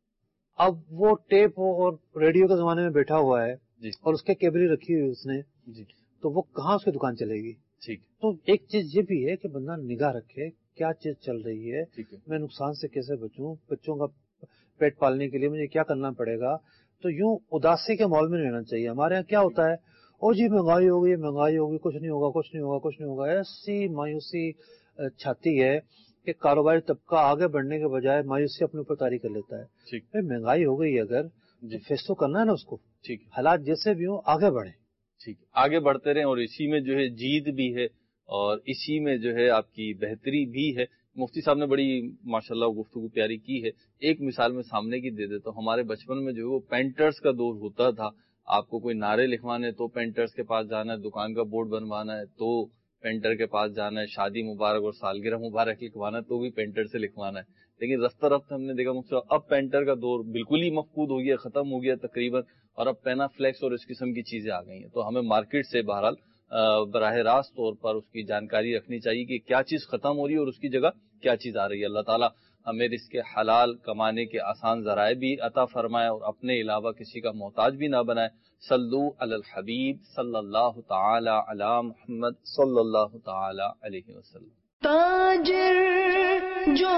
اب وہ ٹیپ اور ریڈیو کے زمانے میں بیٹھا ہوا ہے, جی اور اس کے کیبل رکھی ہوئی اس نے, جی تو وہ کہاں اس کی دکان چلے گی؟ ٹھیک. تو ایک چیز یہ بھی ہے کہ بندہ نگاہ رکھے کیا چیز چل رہی ہے, ٹھیک ہے. میں نقصان سے کیسے بچوں, بچوں کا پیٹ پالنے کے لیے مجھے کیا کرنا پڑے گا. تو یوں اداسی کے ماحول میں نہیں رہنا چاہیے. ہمارے یہاں کیا ہوتا ہے, اور جی مہنگائی ہوگی, مہنگائی ہوگی, کچھ نہیں ہوگا, کچھ نہیں ہوگا, کچھ نہیں ہوگا. ایسی مایوسی چھاتی ہے کہ کاروباری طبقہ آگے بڑھنے کے بجائے مایوسی اپنے اوپر طاری کر لیتا ہے. ٹھیک. مہنگائی ہو گئی اگر جی فیس تو کرنا ہے نا اس کو. ٹھیک. حالات جیسے بھی ہوں آگے بڑھیں. ٹھیک. آگے بڑھتے رہیں, اور اسی میں جو ہے جیت بھی ہے اور اسی میں جو ہے آپ کی بہتری بھی ہے. مفتی صاحب نے بڑی ماشاءاللہ گفتگو پیاری کی ہے. ایک مثال میں سامنے کی دے دیتا ہوں. ہمارے بچپن میں جو ہے وہ پینٹرز کا دور ہوتا تھا. آپ کو کوئی نعرے لکھوانے تو پینٹرز کے پاس جانا ہے, دکان کا بورڈ بنوانا ہے تو پینٹر کے پاس جانا ہے, شادی مبارک اور سالگرہ مبارک لکھوانا ہے تو بھی پینٹر سے لکھوانا ہے. لیکن رفتہ رفتہ ہم نے دیکھا مفتی صاحب اب پینٹر کا دور بالکل ہی مفقود ہو گیا, ختم ہو گیا تقریباً, اور اب پینا فلیکس اور اس قسم کی چیزیں آ گئی ہیں. تو ہمیں مارکیٹ سے بہرحال براہ راست طور پر اس کی جانکاری رکھنی چاہیے کہ کیا چیز ختم ہو رہی ہے اور اس کی جگہ کیا چیز آ رہی ہے. اللہ تعالیٰ ہمیں اس کے حلال کمانے کے آسان ذرائع بھی عطا فرمائے اور اپنے علاوہ کسی کا محتاج بھی نہ بنائے. صلو علی الحبیب صلی اللہ تعالی علی محمد صلی اللہ تعالی علیہ وسلم. تاجر جو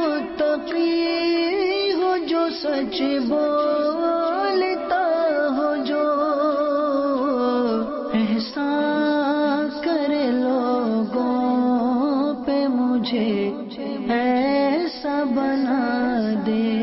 متقی ہو, جو سچ بولتا ہو, جو احسان کرے لوگوں پہ, مجھے ایسا بنا دے.